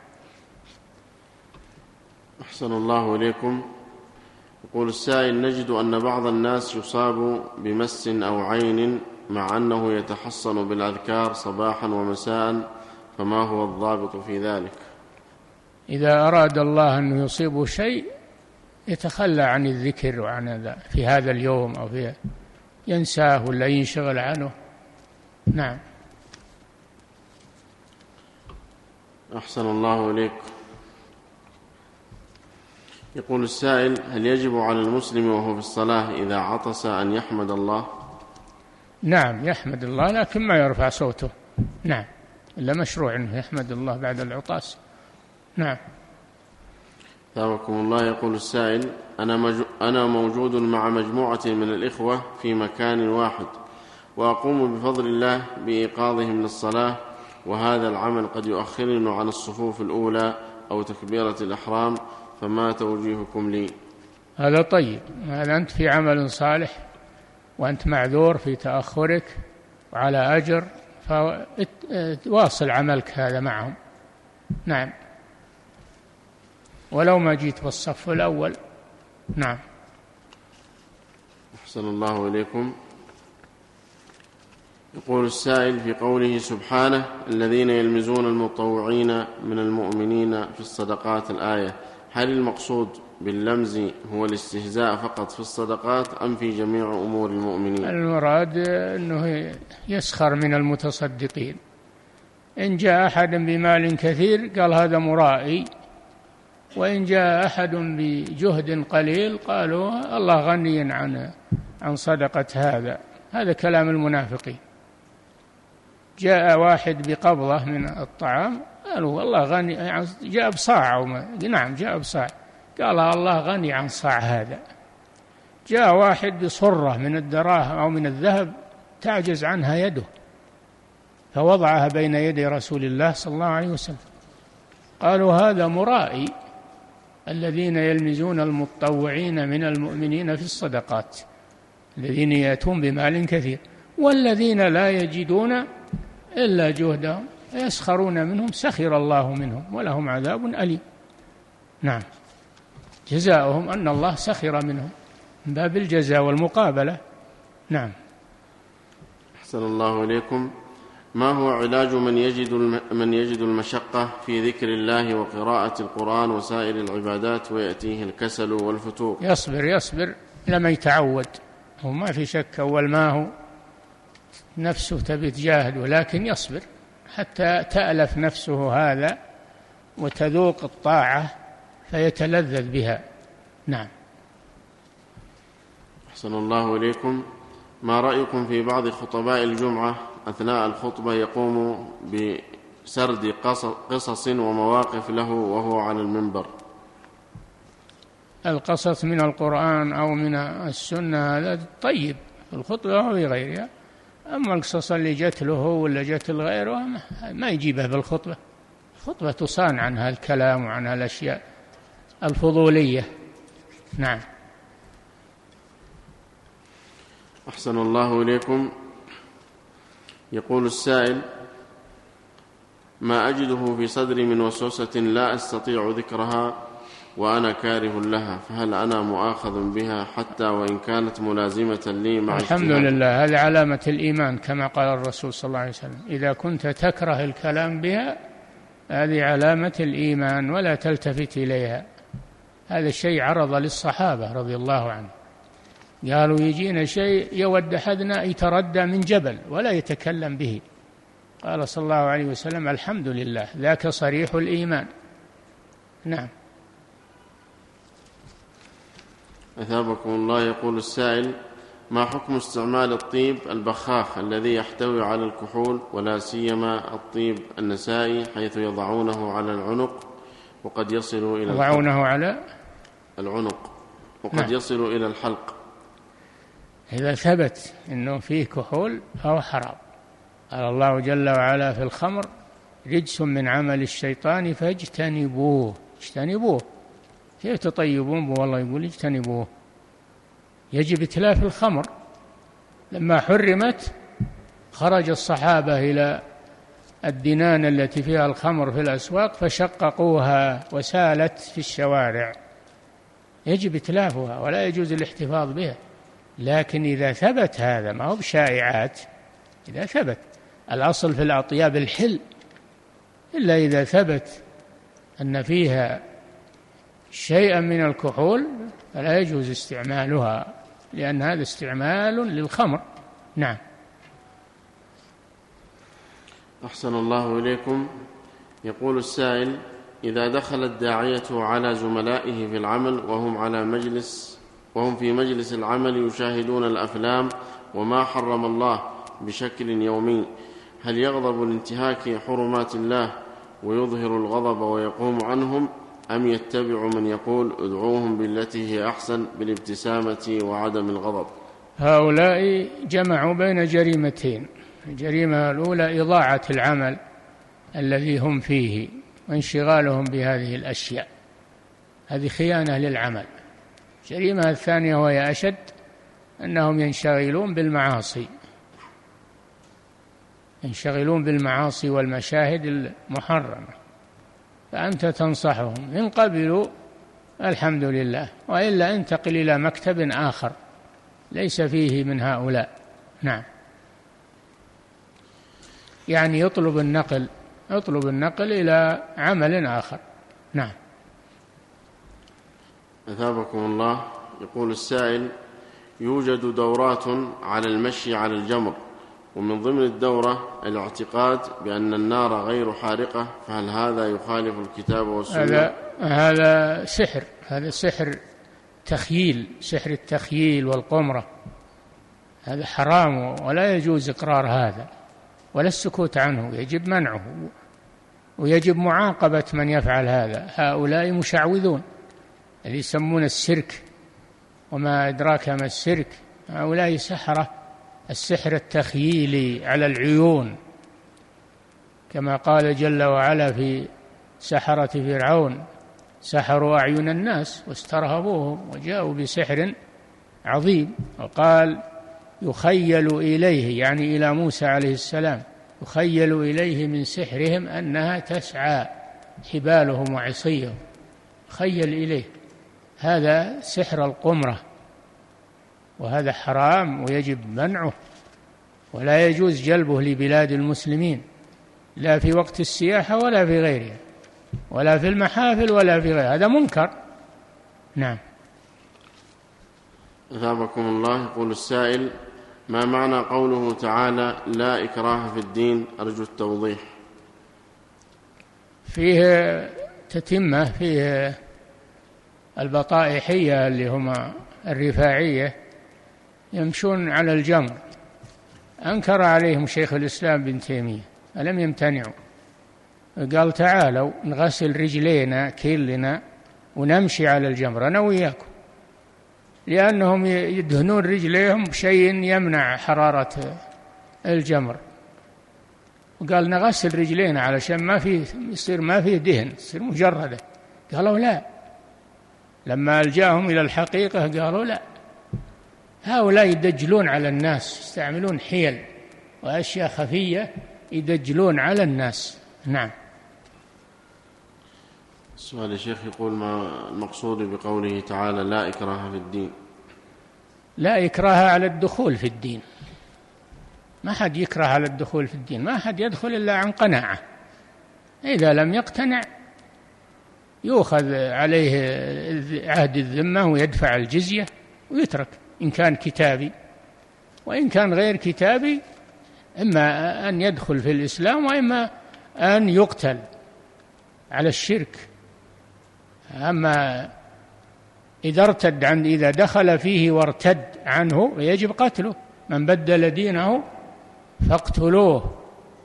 S1: أحسن الله إليكم. يقول السائل: نجد أن بعض الناس يصاب بمس أو عين مع أنه يتحصن بالأذكار صباحا ومساء، فما هو الضابط في ذلك؟
S2: إذا أراد الله أن يصيبه شيء يتخلى عن الذكر وعن في هذا اليوم، أو ينساه ولا ينشغل عنه. نعم.
S1: أحسن الله إليك. يقول السائل: هل يجب على المسلم وهو في الصلاة إذا عطس أن يحمد الله؟
S2: نعم، يحمد الله، لكن ما يرفع صوته. نعم، إلا مشروع أنه يحمد الله بعد العطاس. نعم.
S1: ثابكم الله. يقول السائل: أنا موجود مع مجموعة من الإخوة في مكان واحد، وأقوم بفضل الله بإيقاظهم للصلاة، وهذا العمل قد يؤخرني عن الصفوف الأولى أو تكبيرة الإحرام، فما توجيهكم لي؟
S2: هذا طيب، هذا أنت في عمل صالح، وأنت معذور في تأخرك وعلى أجر، فواصل عملك هذا معهم. نعم، ولو ما جيت بالصف الأول. نعم.
S1: أحسن الله إليكم. يقول السائل في قوله سبحانه الذين يلمزون المطوعين من المؤمنين في الصدقات الآية، هل المقصود باللمز هو الاستهزاء فقط في الصدقات أم في جميع أمور المؤمنين؟
S2: المراد أنه يسخر من المتصدقين. إن جاء أحد بمال كثير قال هذا مرائي، وإن جاء أحد بجهد قليل قالوا الله غني عن صدقة هذا كلام المنافقين. جاء واحد بقبضة من الطعام قالوا والله غني، جاء بصاع نعم جاء بصاع، قال الله غني عن صاع هذا. جاء واحد بصرة من الدراهم أو من الذهب تعجز عنها يده فوضعها بين يدي رسول الله صلى الله عليه وسلم، قالوا هذا مرائي. الذين يلمزون المتطوعين من المؤمنين في الصدقات الذين يأتون بمال كثير والذين لا يجدون إلا جهدهم فيسخرون منهم سخر الله منهم ولهم عذاب أليم. نعم، جزاؤهم أن الله سخر منهم من باب الجزاء والمقابلة. نعم.
S1: أحسن الله إليكم. ما هو علاج من يجد المشقة في ذكر الله وقراءة القرآن وسائر العبادات ويأتيه الكسل والفتور؟
S2: يصبر لما يتعود. هو ما في شك أول ما هو نفسه تبي تجاهد، ولكن يصبر حتى تألف نفسه هذا وتذوق الطاعة فيتلذذ بها. نعم.
S1: أحسن الله إليكم. ما رأيكم في بعض خطباء الجمعة أثناء الخطبة يقوم بسرد قصص ومواقف له وهو على المنبر؟
S2: القصص من القرآن أو من السنة هذا طيب في الخطبة وفي غيرها، أما القصص اللي جت له ولا جت لغيره ما يجيبها بالخطبة. الخطبة تصان عن هالكلام وعن هالأشياء الفضولية. نعم.
S1: أحسن الله إليكم. يقول السائل ما أجده في صدري من وسوسة لا أستطيع ذكرها وأنا كاره لها، فهل أنا مؤاخذ بها حتى وإن كانت ملازمة لي مع
S2: الحمد لله، هذه علامة الإيمان كما قال الرسول صلى الله عليه وسلم إذا كنت تكره الكلام بها هذه علامة الإيمان ولا تلتفت إليها. هذا الشيء عرض للصحابة رضي الله عنهم، قالوا يجينا شيء يود أحدنا يتردى من جبل ولا يتكلم به، قال صلى الله عليه وسلم الحمد لله ذاك صريح الإيمان. نعم.
S1: أثابكم الله. يقول السائل ما حكم استعمال الطيب البخاخ الذي يحتوي على الكحول ولا سيما الطيب النسائي حيث يضعونه على العنق وقد يصل إلى
S2: يضعونه على
S1: العنق وقد يصل إلى الحلق؟
S2: إذا ثبت أنه فيه كحول فهو حرام. قال الله جل وعلا في الخمر رجس من عمل الشيطان فاجتنبوه. كيف تطيبون؟ والله يقول اجتنبوه. يجب اتلاف الخمر. لما حرمت خرج الصحابة إلى الدنان التي فيها الخمر في الأسواق فشققوها وسالت في الشوارع. يجب اتلافها ولا يجوز الاحتفاظ بها، لكن إذا ثبت هذا ما هو بشائعات، إذا ثبت الأصل في الأطياب الحل، إلا إذا ثبت أن فيها شيئا من الكحول فلا يجوز استعمالها، لأن هذا استعمال للخمر. نعم.
S1: أحسن الله إليكم. يقول السائل إذا دخل الداعية على زملائه في العمل وهم في مجلس العمل يشاهدون الأفلام وما حرم الله بشكل يومي، هل يغضب لانتهاك حرمات الله ويظهر الغضب ويقوم عنهم، أم يتبع من يقول ادعوهم بالتي هي أحسن بالابتسامة وعدم الغضب؟
S2: هؤلاء جمعوا بين جريمتين. الجريمة الأولى إضاعة العمل الذي هم فيه وانشغالهم بهذه الأشياء، هذه خيانة للعمل. الجريمة الثانية وهي أشد أنهم ينشغلون بالمعاصي والمشاهد المحرمة، فأنت تنصحهم إن قبلوا الحمد لله، وإلا انتقل إلى مكتب آخر ليس فيه من هؤلاء. نعم، يعني يطلب النقل إلى عمل آخر. نعم.
S1: أثابكم الله. يقول السائل: يوجد دورات على المشي على الجمر، ومن ضمن الدورة الاعتقاد بأن النار غير حارقة، فهل هذا يخالف الكتاب والسنة؟
S2: هذا سحر، هذا سحر تخييل، سحر التخييل والقمرة، هذا حرام ولا يجوز إقرار هذا ولا السكوت عنه، يجب منعه ويجب معاقبة من يفعل هذا. هؤلاء مشعوذون اللي يسمون السيرك، وما أدراك ما السيرك، هؤلاء سحرة، السحر التخييلي على العيون، كما قال جل وعلا في سحرة فرعون: سحروا أعين الناس واسترهبوهم وجاءوا بسحر عظيم. وقال: يخيل إليه، يعني إلى موسى عليه السلام، يخيل إليه من سحرهم أنها تسعى حبالهم وعصيهم، خيل إليه. هذا سحر القمرة، وهذا حرام ويجب منعه، ولا يجوز جلبه لبلاد المسلمين، لا في وقت السياحة ولا في غيرها، ولا في المحافل ولا في غيرها، هذا منكر. نعم.
S1: أثابكم الله. يقول السائل: ما معنى قوله تعالى: لا إكراه في الدين؟ أرجو التوضيح.
S2: فيه تتمة، فيه البطائحية اللي هم الرفاعية يمشون على الجمر، أنكر عليهم شيخ الإسلام بن تيمية ألم يمتنعوا، قال: تعالوا نغسل رجلينا كلنا ونمشي على الجمر أنا وياكم، لأنهم يدهنون رجليهم بشيء يمنع حرارة الجمر، وقال نغسل رجلينا علشان ما فيه دهن، يصير مجردة. قالوا لا، لما ألجاهم إلى الحقيقة قالوا لا، هؤلاء يدجلون على الناس، يستعملون حيل وأشياء خفية يدجلون على الناس. نعم.
S1: السؤال يا شيخ يقول: ما المقصود بقوله تعالى: لا إكراه في الدين؟
S2: لا إكراه على الدخول في الدين، ما حد يكره على الدخول في الدين، ما حد يدخل إلا عن قناعة، إذا لم يقتنع يؤخذ عليه عهد الذمة ويدفع الجزية ويترك، إن كان كتابي، وإن كان غير كتابي إما أن يدخل في الإسلام وإما أن يقتل على الشرك. أما إذا دخل فيه وارتد عنه يجب قتله، من بدل دينه فاقتلوه،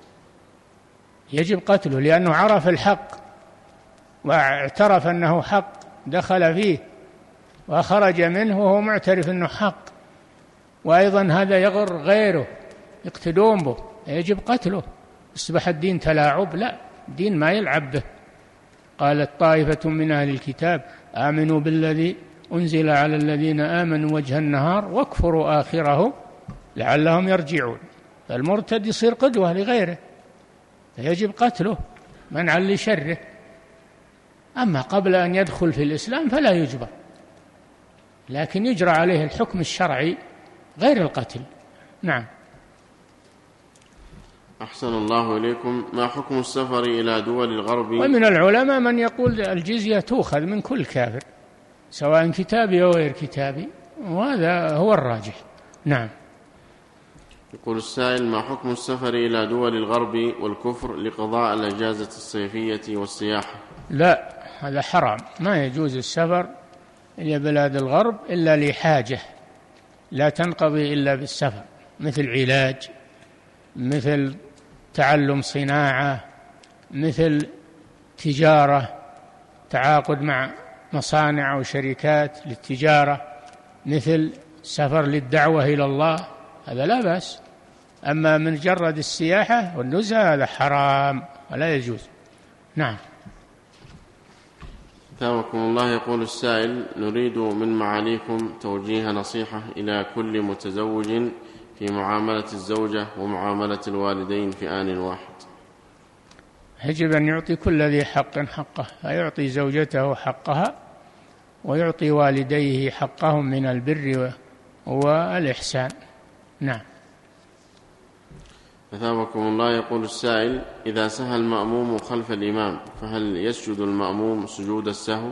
S2: يجب قتله، لأنه عرف الحق واعترف أنه حق، دخل فيه وخرج منه وهو معترف أنه حق، وأيضا هذا يغر غيره يقتدون به، يجب قتله. أصبح الدين تلاعب؟ لا، الدين ما يلعب به. قالت طائفة من أهل الكتاب: آمنوا بالذي أنزل على الذين آمنوا وجه النهار واكفروا آخره لعلهم يرجعون. فالمرتد يصير قدوة لغيره، فيجب قتله منعا لشره. أما قبل أن يدخل في الإسلام فلا يجبر، لكن يجرى عليه الحكم الشرعي غير القتل. نعم.
S1: أحسن الله إليكم. ما حكم السفر إلى دول الغرب؟
S2: ومن العلماء من يقول الجزية تؤخذ من كل كافر سواء كتابي أو غير كتابي، وهذا هو الراجح. نعم.
S1: يقول السائل: ما حكم السفر إلى دول الغرب والكفر لقضاء الأجازة الصيفية والسياحة؟
S2: لا، هذا حرام، ما يجوز السفر إلى بلاد الغرب إلا لحاجة لا تنقضي إلا بالسفر، مثل علاج، مثل تعلم صناعة، مثل تجارة، تعاقد مع مصانع أو شركات للتجارة، مثل سفر للدعوة إلى الله، هذا لا بأس. أما من جرد السياحة والنزهة هذا حرام ولا يجوز. نعم.
S1: ثابكم الله. يقول السائل: نريد من معاليكم توجيه نصيحة إلى كل متزوج في معاملة الزوجة ومعاملة الوالدين في آن واحد.
S2: يجب أن يعطي كل ذي حق حقه، فيعطي زوجته حقها ويعطي والديه حقهم من البر والإحسان. نعم.
S1: أثابكم الله. يقول السائل: إذا سهى المأموم خلف الإمام فهل يسجد المأموم سجود السهو؟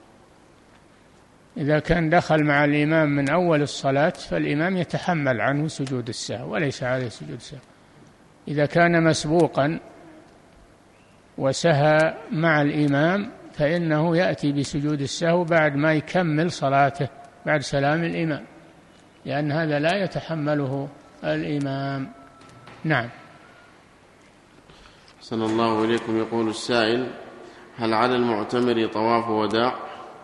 S2: إذا كان دخل مع الإمام من أول الصلاة فالإمام يتحمل عنه سجود السهو وليس عليه سجود السهو. إذا كان مسبوقا وسهى مع الإمام فإنه يأتي بسجود السهو بعد ما يكمل صلاته بعد سلام الإمام، لأن هذا لا يتحمله الإمام. نعم.
S1: أحسن الله إليكم. يقول السائل: هل على المعتمر طواف وداع؟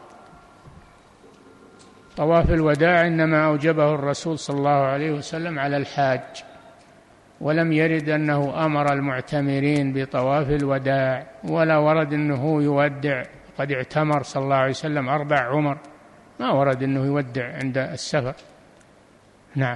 S2: طواف الوداع إنما أوجبه الرسول صلى الله عليه وسلم على الحاج، ولم يرد أنه أمر المعتمرين بطواف الوداع، ولا ورد أنه يودع. قد اعتمر صلى الله عليه وسلم 4 عمر، ما ورد أنه يودع عند السفر. نعم.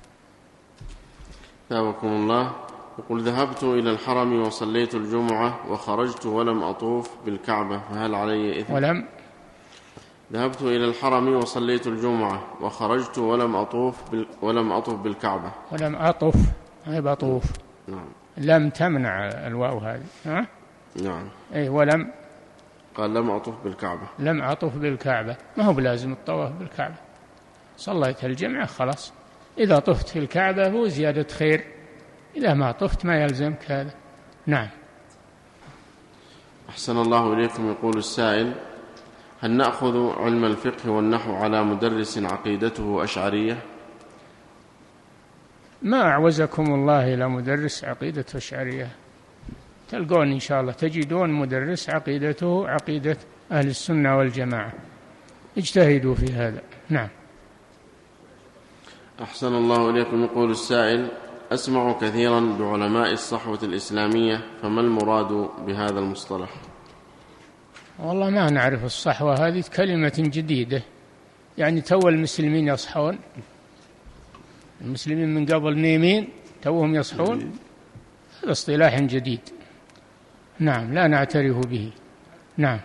S1: ثابكم الله. يقول: ذهبت إلى الحرم وصليت الجمعة وخرجت ولم أطوف بالكعبة فهل علي إثم؟ ذهبت إلى الحرم وصليت الجمعة وخرجت ولم أطوف بالكعبة.
S2: ولم أطف أي بطوف.
S1: نعم.
S2: لم تمنع الواو هذه. ها؟
S1: نعم.
S2: أي ولم
S1: قال لم أطوف بالكعبة.
S2: لم أطوف بالكعبة، ما هو بلازم الطواف بالكعبة. صليت الجمعة خلاص. إذا طفت في الكعبة هو زيادة خير، إذا ما طفت ما يلزمك هذا. نعم.
S1: أحسن الله إليكم. يقول السائل: هل نأخذ علم الفقه والنحو على مدرس عقيدته أشعرية؟
S2: ما أعوزكم الله إلى مدرس عقيدة أشعرية، تلقون إن شاء الله تجدون مدرس عقيدته عقيدة أهل السنة والجماعة، اجتهدوا في هذا. نعم.
S1: أحسن الله إليكم. يقول السائل: أسمع كثيرا بعلماء الصحوة الإسلامية، فما المراد بهذا المصطلح؟
S2: والله ما نعرف الصحوة، هذه كلمة جديدة، يعني تو المسلمين يصحون، المسلمين من قبل نيمين توهم يصحون، هذا اصطلاح جديد. نعم، لا نعترف به. نعم.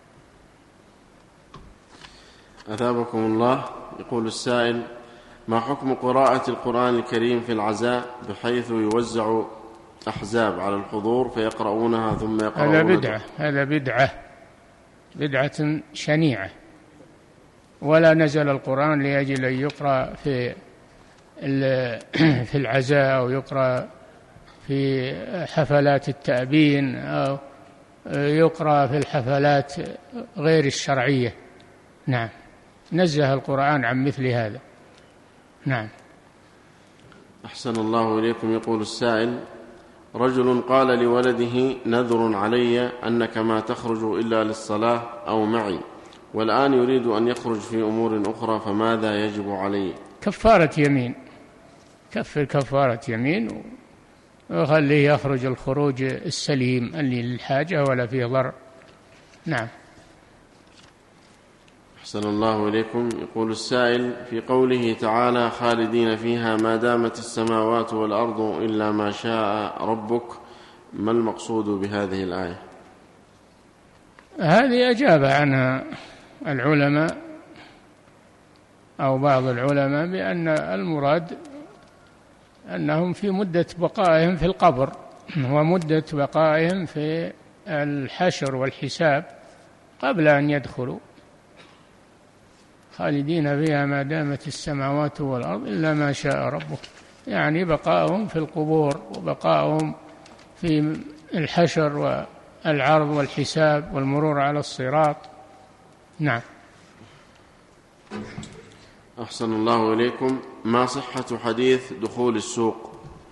S1: أثابكم الله. يقول السائل: ما حكم قراءة القرآن الكريم في العزاء بحيث يوزع أحزاب على الحضور فيقرؤونها ثم يقرؤون؟
S2: هذا بدعة شنيعة، ولا نزل القرآن لأجل أن يقرأ في العزاء أو يقرأ في حفلات التأبين أو يقرأ في الحفلات غير الشرعية. نعم، نزه القرآن عن مثل هذا. نعم.
S1: أحسن الله إليكم. يقول السائل: رجل قال لولده: نذر علي أنك ما تخرج إلا للصلاة أو معي، والآن يريد أن يخرج في أمور أخرى، فماذا يجب عليه؟
S2: كفارة يمين، كفر كفارة يمين وخليه يخرج الخروج السليم اللي للحاجة ولا فيه ضرر. نعم.
S1: أحسن الله إليكم. يقول السائل: في قوله تعالى: خالدين فيها ما دامت السماوات والأرض إلا ما شاء ربك، ما المقصود بهذه الآية؟
S2: هذه أجاب عنها العلماء أو بعض العلماء بأن المراد أنهم في مدة بقائهم في القبر ومدة بقائهم في الحشر والحساب قبل أن يدخلوا. خالدين فيها ما دامت السماوات والأرض إلا ما شاء ربك، يعني بقائهم في القبور وبقائهم في الحشر والعرض والحساب والمرور على الصراط. نعم.
S1: أحسن الله إليكم. ما صحة حديث دخول السوق؟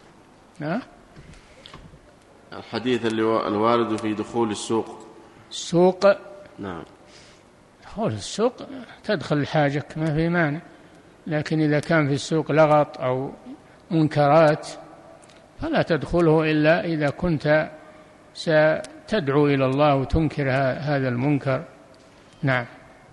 S1: الحديث الوارد في دخول السوق. نعم.
S2: دخول السوق تدخل لحاجك ما في مانع، لكن إذا كان في السوق لغط أو منكرات فلا تدخله إلا إذا كنت ستدعو إلى الله وتنكر هذا المنكر. نعم.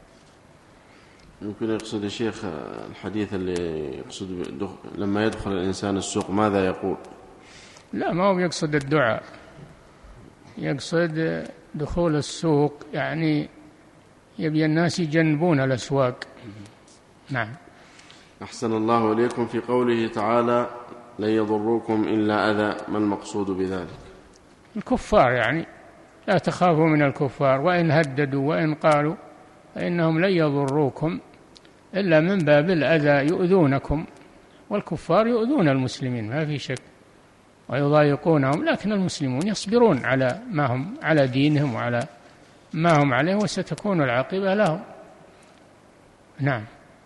S1: يمكن يقصد الشيخ الحديث اللي يقصد لما يدخل الإنسان السوق ماذا يقول؟
S2: لا، ما هو يقصد الدعاء، يقصد دخول السوق يعني يبي الناس يجنبون الأسواق. نعم.
S1: أحسن الله إليكم. في قوله تعالى لن يضروكم إلا أذى، ما المقصود بذلك؟
S2: الكفار، يعني لا تخافوا من الكفار، وإن هددوا وإن قالوا فإنهم لن يضروكم إلا من باب الأذى، يؤذونكم، والكفار يؤذون المسلمين ما في شك ويضايقونهم، لكن المسلمون يصبرون على ما هم على دينهم وعلى ما هم عليه، وستكون العاقبة لهم. نعم،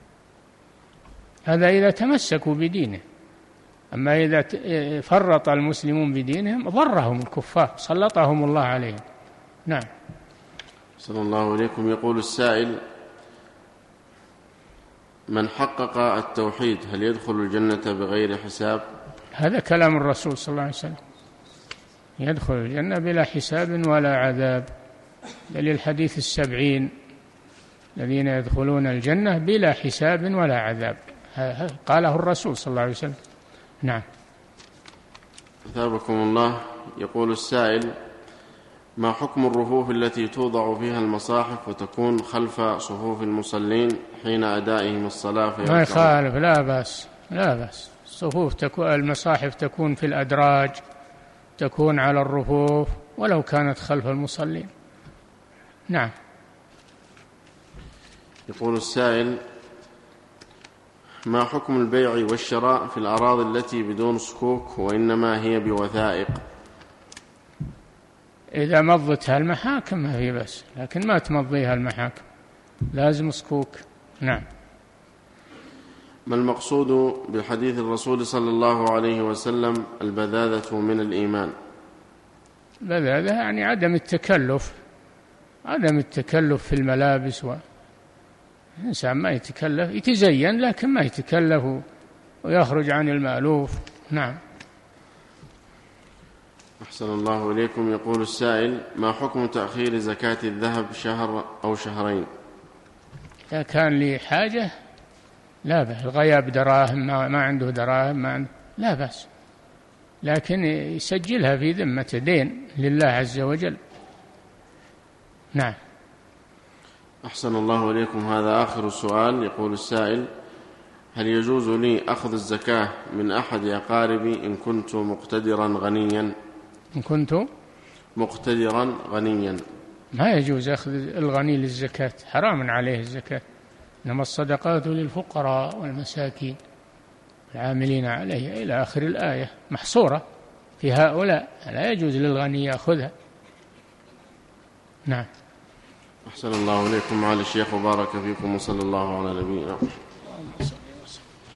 S2: هذا إذا تمسكوا بدينه. أما إذا فرط المسلمون بدينهم ضرهم الكفار، سلطهم الله عليهم. نعم.
S1: صلى الله عليكم. يقول السائل: من حقق التوحيد هل يدخل الجنة بغير حساب؟
S2: هذا كلام الرسول صلى الله عليه وسلم، يدخل الجنة بلا حساب ولا عذاب، دليل الحديث 70 الذين يدخلون الجنة بلا حساب ولا عذاب، قاله الرسول صلى الله عليه وسلم. نعم.
S1: أثابكم الله. يقول السائل: ما حكم الرفوف التي توضع فيها المصاحف وتكون خلف صفوف المصلين حين أدائهم الصلاة؟
S2: ما يخالف، لا بأس، لا بأس. المصاحف تكون في الأدراج، تكون على الرفوف ولو كانت خلف المصلين. نعم.
S1: يقول السائل: ما حكم البيع والشراء في الأراضي التي بدون صكوك وإنما هي بوثائق؟
S2: إذا مضتها المحاكم ما في بس، لكن ما تمضيها المحاكم، لازم صكوك. نعم.
S1: ما المقصود بحديث الرسول صلى الله عليه وسلم البذاذة من الإيمان؟
S2: البذاذة يعني عدم التكلف في الملابس، الإنسان ما يتكلف، يتزين لكن ما يتكلف ويخرج عن المألوف. نعم.
S1: أحسن الله إليكم. يقول السائل: ما حكم تأخير زكاة الذهب شهر أو شهرين؟
S2: إذا كان لي حاجة لا بأس، الغياب دراهم، ما عنده دراهم، ما عنده، لا بأس، لكن يسجلها في ذمة دين لله عز وجل. نعم.
S1: أحسن الله إليكم. هذا آخر السؤال. يقول السائل: هل يجوز لي أخذ الزكاة من أحد أقاربي إن كنت مقتدرا غنيا؟
S2: إن كنت
S1: مقتدرا غنيا.
S2: ما يجوز أخذ الغني للزكاة، حرام عليه الزكاة، إنما الصدقات للفقراء والمساكين العاملين عليه إلى آخر الآية، محصورة في هؤلاء، لا يجوز للغني يأخذها. نعم.
S1: أحسن الله إليكم معالي الشيخ وبارك فيكم، وصلى الله على نبينا.